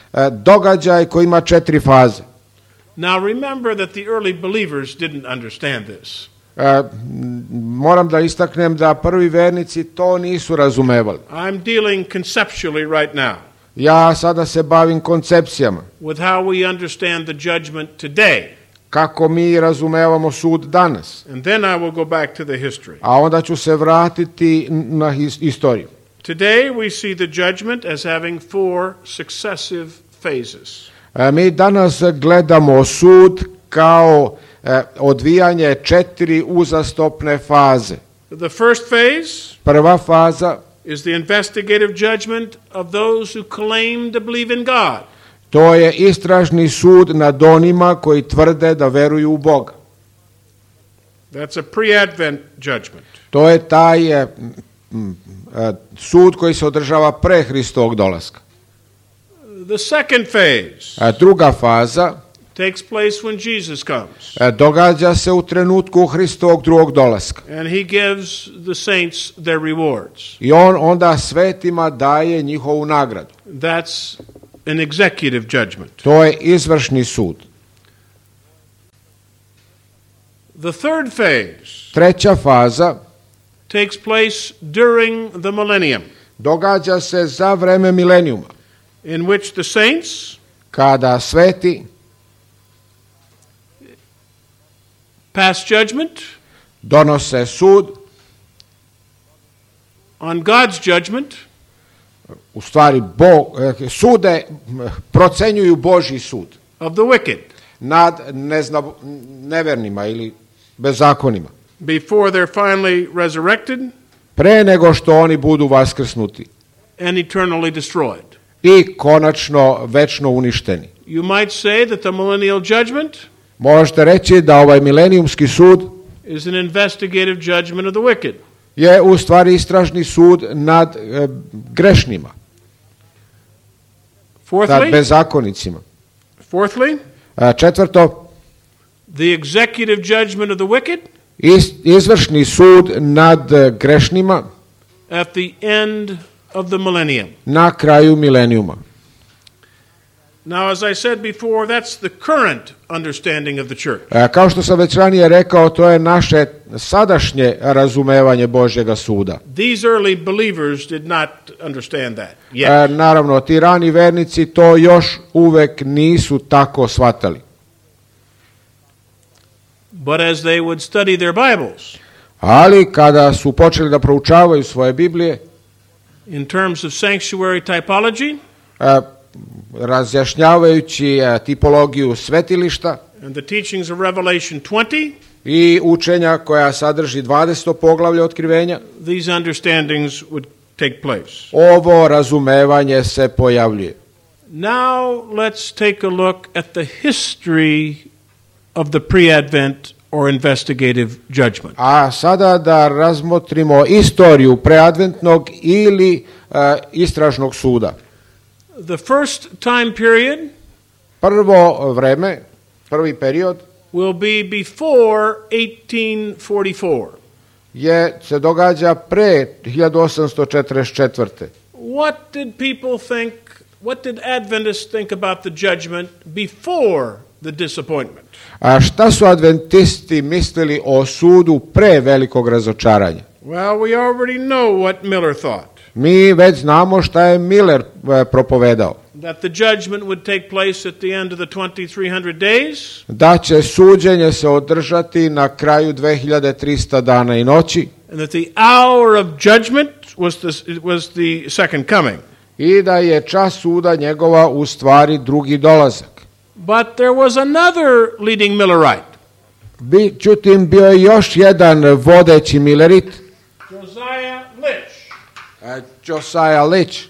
događaj koji ima 4 faze. Now remember that the early believers didn't understand this. Moram da istaknem da prvi vernici to nisu razumevali. I'm dealing conceptually right now Ja sada se bavim koncepcijama. with how we understand the judgment today. Kako mi razumevamo sud danas. And then I will go back to the history. A onda ću se vratiti na istoriju. Today we see the judgment as having 4 successive phases. Mi danas gledamo sud kao odvijanje 4 uzastopne faze. The first phase Prva faza is the investigative judgment of those who claim to believe in God. to je istražni sud nad onima koji tvrde da veruju u Boga. That's a pre-advent judgment. To je taj sud koji se održava pre Hristovog dolaska. The second phase Druga faza takes place when Jesus comes događa se u trenutku Hristovog drugog dolaska. and he gives the saints their rewards. I on onda svetima daje njihovu nagradu. That's an executive judgment. To je izvršni sud. The third phase Treća faza takes place during the millennium, događa se za vreme milenijuma, in which the saints kada sveti pass judgment donose sud, on God's judgment u stvari sude, procenjuju Božji sud of the wicked nad nevernima ili bezakonima. before they're finally resurrected Pre nego što oni budu vaskrsnuti and eternally destroyed. i konačno večno uništeni. You might say that the millennial judgment Možete reći da ovaj milenijumski sud is an investigative judgment of the wicked. je u stvari istražni sud nad grešnima, nad bezakonicima. Fourthly, Četvrto, the executive judgment of the wicked izvršni sud nad grešnima at the end of the millennium. na kraju milenijuma. Now, as I said before, that's the current understanding of the church. Kao što sam već ranije rekao, to je naše sadašnje razumevanje Božjega suda. These early believers did not understand that yet. Naravno, ti rani vernici to još uvek nisu tako shvatali. But as they would study their Bibles Ali kada su počeli da proučavaju svoje Biblije, in terms of sanctuary typology razjašnjavajući tipologiju svetilišta and the teachings of Revelation 20, i učenja koja sadrži 20. poglavlje otkrivenja, these understandings would take place. ovo razumevanje se pojavljuje. Now let's take a look at the history of the pre-advent or investigative judgment. A sada da razmotrimo istoriju preadventnog ili istražnog suda. The first time period prvi period will be before 1844. se događa pre 1844. What did Adventists think about the judgment before the disappointment? A šta su adventisti mislili o sudu pre velikog razočaranja? Well, we already know what Miller thought. Mi već znamo šta je Miller propovedao. That the judgment would take place at the end of the 2300 days. Da će suđenje se održati na kraju 2300 dana i noći. And that the hour of judgment was the second coming. I da je čas suda njegova u stvari drugi dolazak. But there was another leading Millerite. Međutim, bio je još jedan vodeći Millerit, Josiah Litch,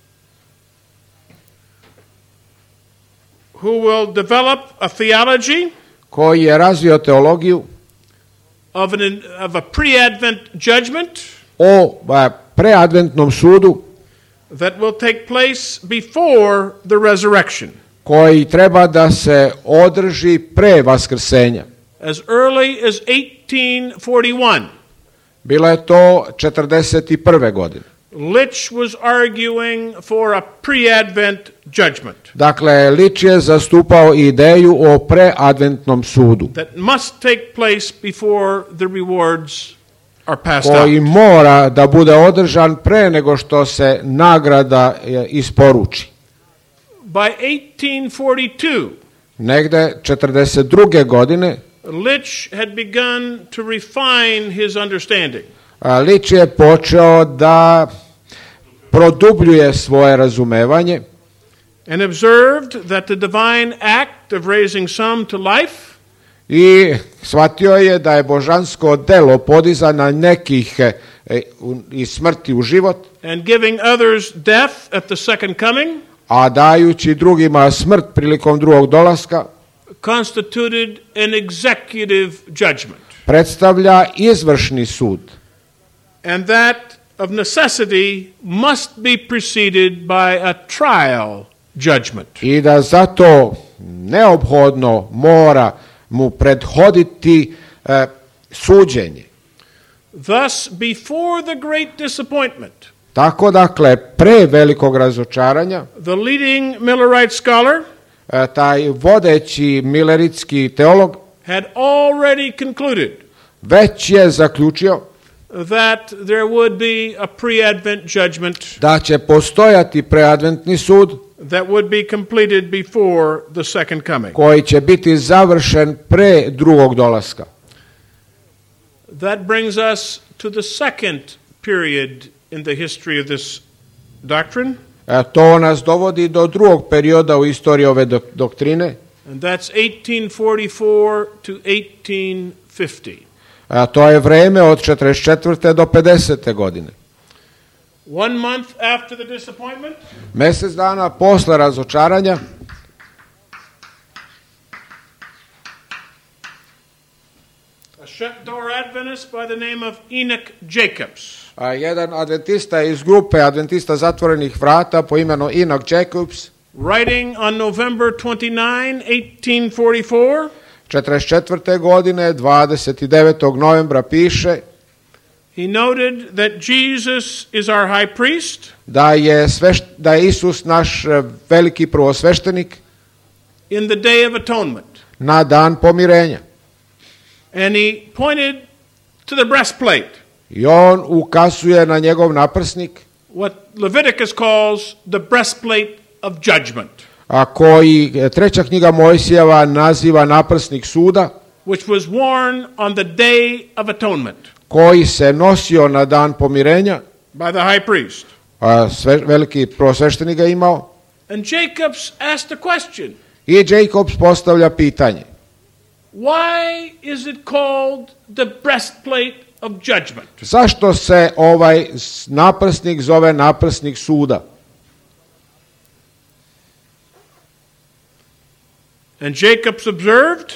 who will develop a theology koji je razvio teologiju of a pre-advent judgment o preadventnom sudu that will take place before the resurrection. Koji treba da se održi pre vaskrsenja. As early as 1841. Bilo je to 41. godine. Litch was arguing for a pre-Advent judgment Dakle, Litch je zastupao ideju o preadventnom sudu that must take place before the rewards are passed koji out. mora da bude održan pre nego što se nagrada isporuči. By 1842, Negde 42. godine Litch had begun to refine his understanding. Litch je počeo da produbljuje svoje razumevanje And observed that the divine act of raising some to life i shvatio je da je božansko delo podizanja nekih iz smrti u život, and giving others death at the second coming a dajući drugima smrt prilikom drugog dolaska, constituted an executive judgment, predstavlja izvršni sud. and that of necessity must be preceded by a trial judgment. I da zato neophodno mora mu prethoditi suđenje. Thus, before the great disappointment, Tako dakle, pre velikog razočaranja, the leading Millerite scholar taj vodeći mileritski teolog had already concluded već je zaključio that there would be a pre-Advent judgment da će postojati preadventni sud that would be completed before the second coming. koji će biti završen pre drugog dolaska. That brings us to the second period in the history of this doctrine, To nas dovodi do drugog perioda u istoriji ove doktrine, and that's 1844 to 1850. To je vreme od 44. do 50. godine. 1 month after the disappointment, Mesec dana posle razočaranja, a shut-door Adventist by the name of Enoch Jacobs jedan adventista iz grupe adventista zatvorenih vrata po imenu Enoch Jacobs, writing on November 29, 1844, 44. godine, 29. novembra piše he noted that Jesus is our high priest da je Isus naš veliki prvosveštenik in the day of atonement. na dan pomirenja. And he pointed to the breastplate, I on ukazuje na njegov naprsnik, what Leviticus calls the breastplate of judgment, a koji treća knjiga Mojsijeva naziva naprsnik suda, which was worn on the day of atonement koji se nosio na dan pomirenja, by the high priest. a veliki prvosveštenik ga imao. And Jacobs asked a question. I Jacobs postavlja pitanje: Why is it called the breastplate of judgment? zašto se ovaj naprsnik zove naprsnik suda? And Jacobs observed,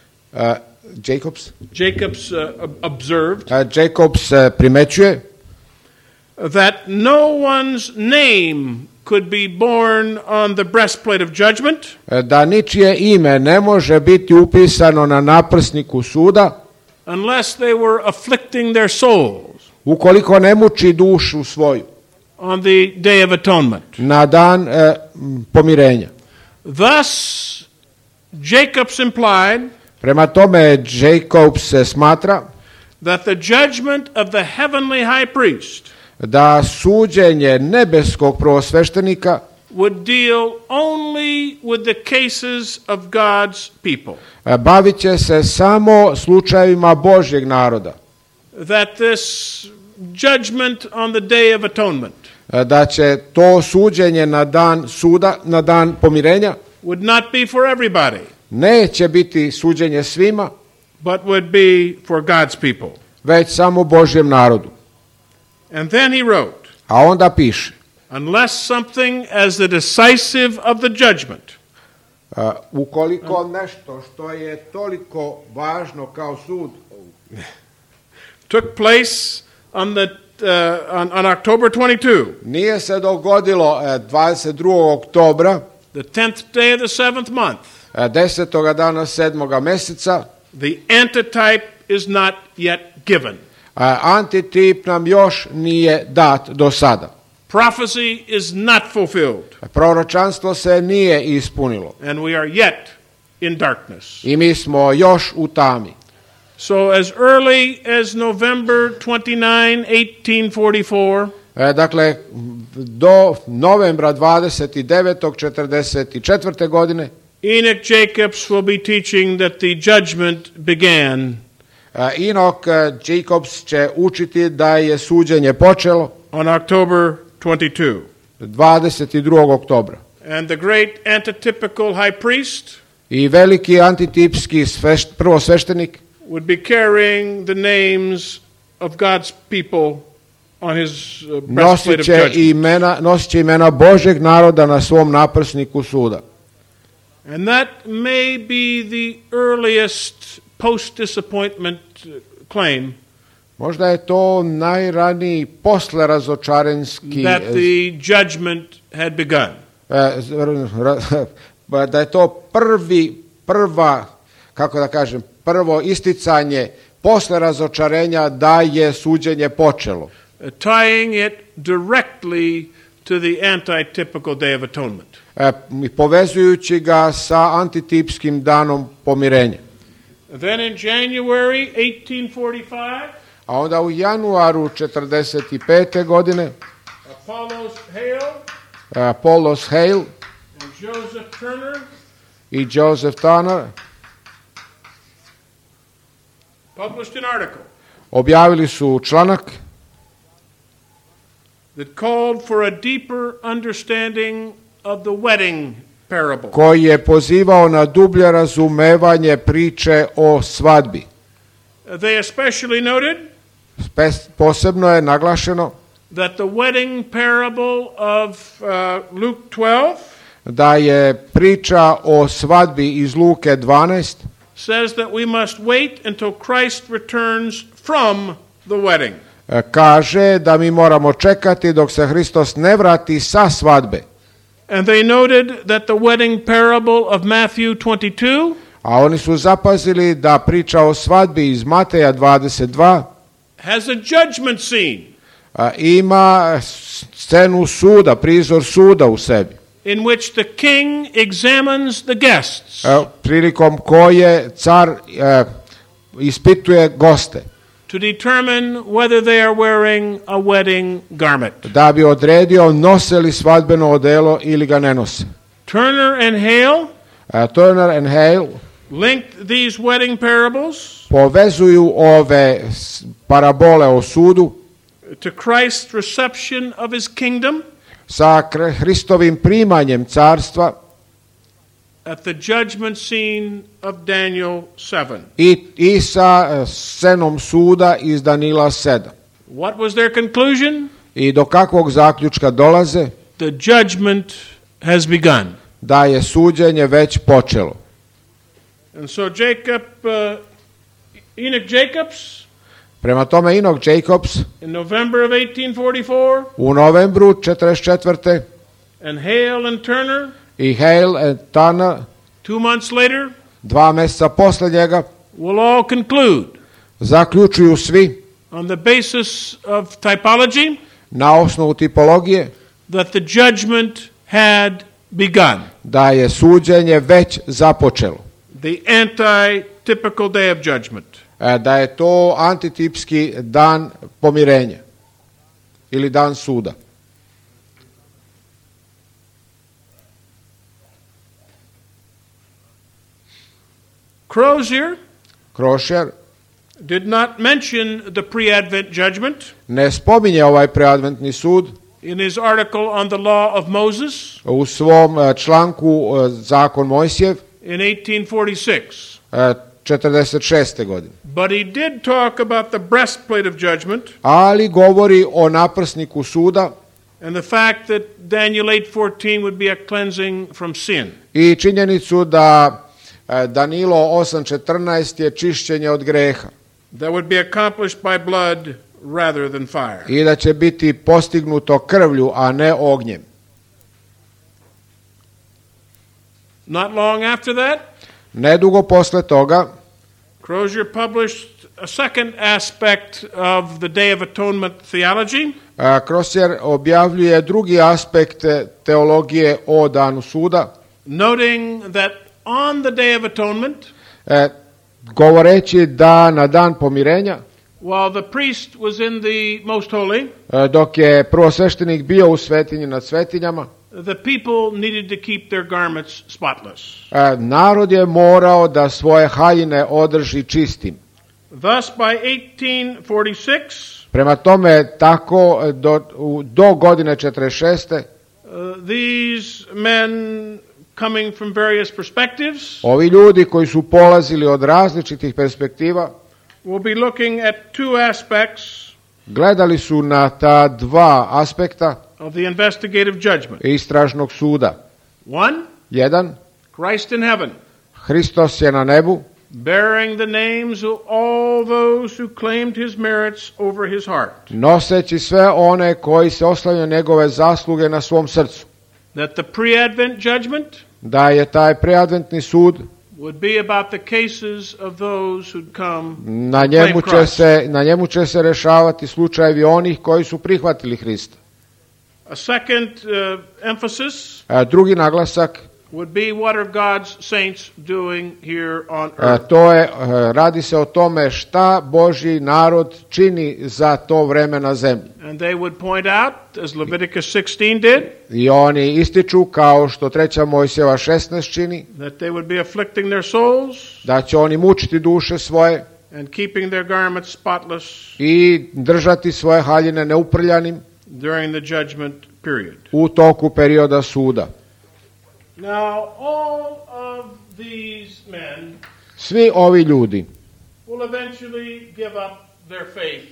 Jacobs primećuje that no one's name could be born on the breastplate of judgment da ničije ime ne može biti upisano na naprsniku suda unless they were afflicting their souls ukoliko ne muči dušu svoju on the day of atonement. na dan pomirenja. Thus, Jacobs implied Prema tome, Jacobs smatra that the judgment of the heavenly high priest da suđenje nebeskog prvosveštenika would deal only with the cases of God's people. bavit će se samo slučajevima Božjeg naroda. That this judgment on the day of atonement Da će to suđenje na dan suda, na dan pomirenja, would not be for everybody, neće biti suđenje svima, but would be for God's people. već samo Božjem narodu. And then he wrote, A onda piše: unless something as the decisive of the judgment ukoliko nešto što je toliko važno kao sud took place on October 22, nije se dogodilo 22. oktobra, the 10th day of the 7th month, 10. dana 7. meseca, the antitype is not yet given. Antitip nam još nije dat do sada. Prophecy is not fulfilled, Proročanstvo se nije ispunilo and we are yet in darkness. i mi smo još u tami. So as early as November 29, 1844, Dakle, do novembra 29.44. godine Enoch Jacobs will be teaching that the judgment began Enoch Jacobs će učiti da je suđenje počelo on October 22. 22. oktobra. And the great antitypical high priest I veliki antitipski prvosveštenik would be carrying the names of God's people on his breastplate of judgment. nosit će imena Božeg naroda na svom naprsniku suda. And that may be the earliest post-disappointment claim Možda je to najraniji posle razočarenski that the judgment had begun. Da je to prvo isticanje posle razočarenja da je suđenje počelo. Tying it directly to the antitypical Day of Atonement. Povezujući ga sa antitipskim danom pomirenja. Then in January 1845, A onda u januaru 45. godine Apollos Hale and Joseph Turner i Joseph Turner published an article objavili su članak that called for a deeper understanding of the wedding parable. koji je pozivao na dublje razumevanje priče o svadbi. They especially noted Posebno je naglašeno that the wedding parable of Luke 12 da je priča o svadbi iz Luke 12 says that we must wait until Christ returns from the wedding. Kaže da mi moramo čekati dok se Hristos ne vrati sa svadbe. And they noted that the wedding parable of Matthew 22 A oni su zapazili da priča o svadbi iz Mateja 22 has a judgment scene ima scenu suda, prizor suda u sebi. in which the king examines the guests Prilikom koje car ispituje goste to determine whether they are wearing a wedding garment. da bi odredio nose li svadbeno odelo ili ga ne nose. Turner and Hale Turner and Hale linked these wedding parables povezuju ove parabole o sudu to Christ's reception of his kingdom sa Hristovim primanjem carstva at the judgment scene of Daniel 7. i sa scenom suda iz Danila 7. What was their conclusion? I do kakvog zaključka dolaze? The judgment has begun. Da je suđenje već počelo. And so Enoch Jacobs, Prema tome Enoch Jacobs in November of 1844, u novembru 44. and Hale and Turner, i Hale and Turner 2 months later, 2 mjeseca posle njega will all conclude zaključuju svi on the basis of typology na osnovu tipologije that the judgment had begun. da je suđenje već započelo. The anti-typical day of judgment. Da je to antitipski dan pomirenja ili dan suda. Crozier did not mention the pre-advent judgment ne spominje ovaj preadventni sud in his article on the law of Moses u svom članku Zakon Mojsijev in 1846. 46. godine. But he did talk about the breastplate of judgment, ali govori o naprsniku suda and the fact that Daniel 8:14 would be a cleansing from sin. I činjenicu da Danilo 8:14 je čišćenje od greha. That would be accomplished by blood rather than fire. I da će biti postignuto krvlju, a ne ognjem. Not long after that, nedugo posle toga Crozier published a second aspect of the Day of Atonement theology. Crosier objavljuje drugi aspekt teologije o danu suda, Noting that on the Day of Atonement, govoreći da na dan pomirenja, while the priest was in the Most Holy, dok je prvosveštenik bio u svetinji nad svetinjama, the people needed to keep their garments spotless. narod je morao da svoje haljine održi čistim. Thus, by 1846, Prema tome, tako do godine 46. these men coming from various perspectives Ovi ljudi koji su polazili od različitih perspektiva will be looking at two aspects gledali su na ta dva aspekta of the investigative judgment. istražnog suda. One, Jedan, Christ in heaven, Hristos je na nebu, bearing the names of all those who claimed his merits over his heart. noseći sve one koji se oslanjaju njegove zasluge na svom srcu. That the pre-advent judgment Da je taj preadventni sud, would be about the cases of those who'd come na to njemu claim Christ. na njemu će se rešavati slučajevi onih koji su prihvatili Hrista. A second emphasis Drugi naglasak, would be what are God's saints doing here on earth. radi se o tome šta Božji narod čini za to vreme na zemlji. And they would point out, as Leviticus 16 did, I oni ističu, kao što 3. Mojsijeva 16 čini, that they would be afflicting their souls da će oni mučiti duše svoje and keeping their garments spotless i držati svoje haljine neuprljanim during the judgment period. u toku perioda suda. Now, all of these men Svi ovi ljudi will eventually give up their faith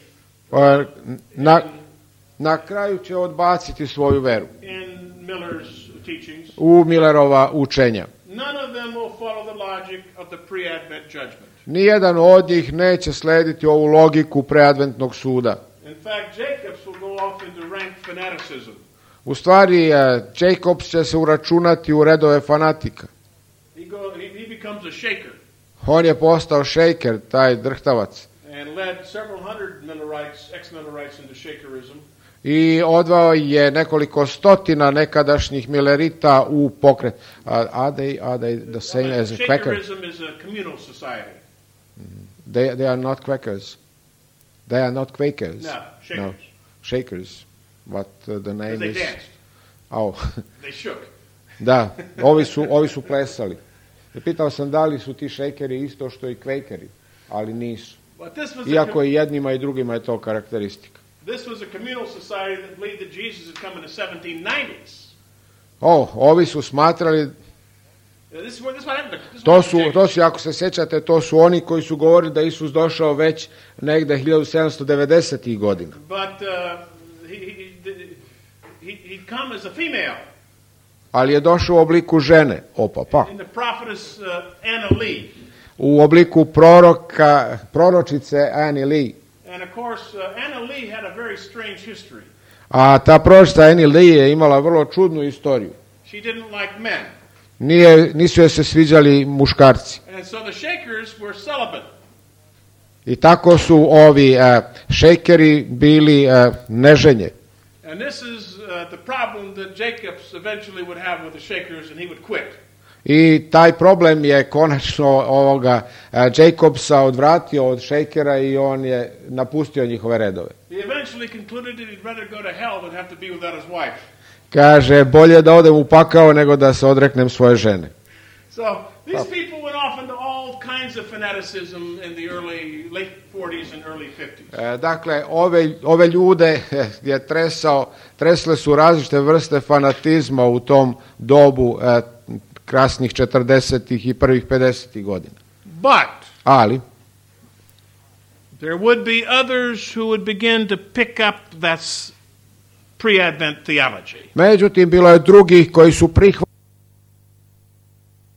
na kraju će odbaciti svoju veru in Miller's teachings. u Millerova učenja. None of them will follow the logic of the pre-advent judgment. Nijedan od njih neće slediti ovu logiku preadventnog suda. In fact, Jacobs will go off into ranked fanaticism. U stvari, Jacobs će se uračunati u redove fanatika. He becomes a shaker On je postao šejker, taj drhtavac. and led several hundred Millerites, ex-Millerites into shakerism. I odvao je nekoliko stotina nekadašnjih Millerita u pokret. Are they the same as a Quaker? Shakerism is a communal society. They are not Quakers. They are not Quakers. No, shakers. No, Shakers. What the Because name they is? danced. Oh, They shook. da, ovi su plesali. I pitao sam da li su ti šejkeri isto što i Quakeri, ali nisu. But this was Iako i jednima i drugima je to karakteristika. this was a communal society that believed that Jesus had come in the 1790s. Ovi su smatrali, This is what happened. This is what to su, ako se sjećate, to su oni koji su govorili da Isus došao već negde 1790. godina. But he'd come as a female. Ali je došao u obliku žene, In the prophetess Anna Lee. u obliku proročice Annie Lee. And of course, Anna Lee had a very strange history. A ta proročica Annie Lee je imala vrlo čudnu istoriju. She didn't like men. Nisu joj se sviđali muškarci. And so the Shakers were celibate. I tako su ovi šejkeri bili neženje. And this is the problem that Jacobs eventually would have with the Shakers, and he would quit. I taj problem je konačno ovoga Jacobsa odvratio od šejkera i on je napustio njihove redove. He eventually concluded that he'd rather go to hell than have to be without his wife. Kaže, bolje da odem u pakao nego da se odreknem svoje žene. So these people went off into all kinds of fanaticism in the late 40s and early 50s. Dakle, ove ljude je tresle su različite vrste fanatizma u tom dobu krasnih 40. i prvih 50. godina. But Ali there would be others who would begin to pick up that pre-advent theology. međutim, bilo je drugih koji su prihvatili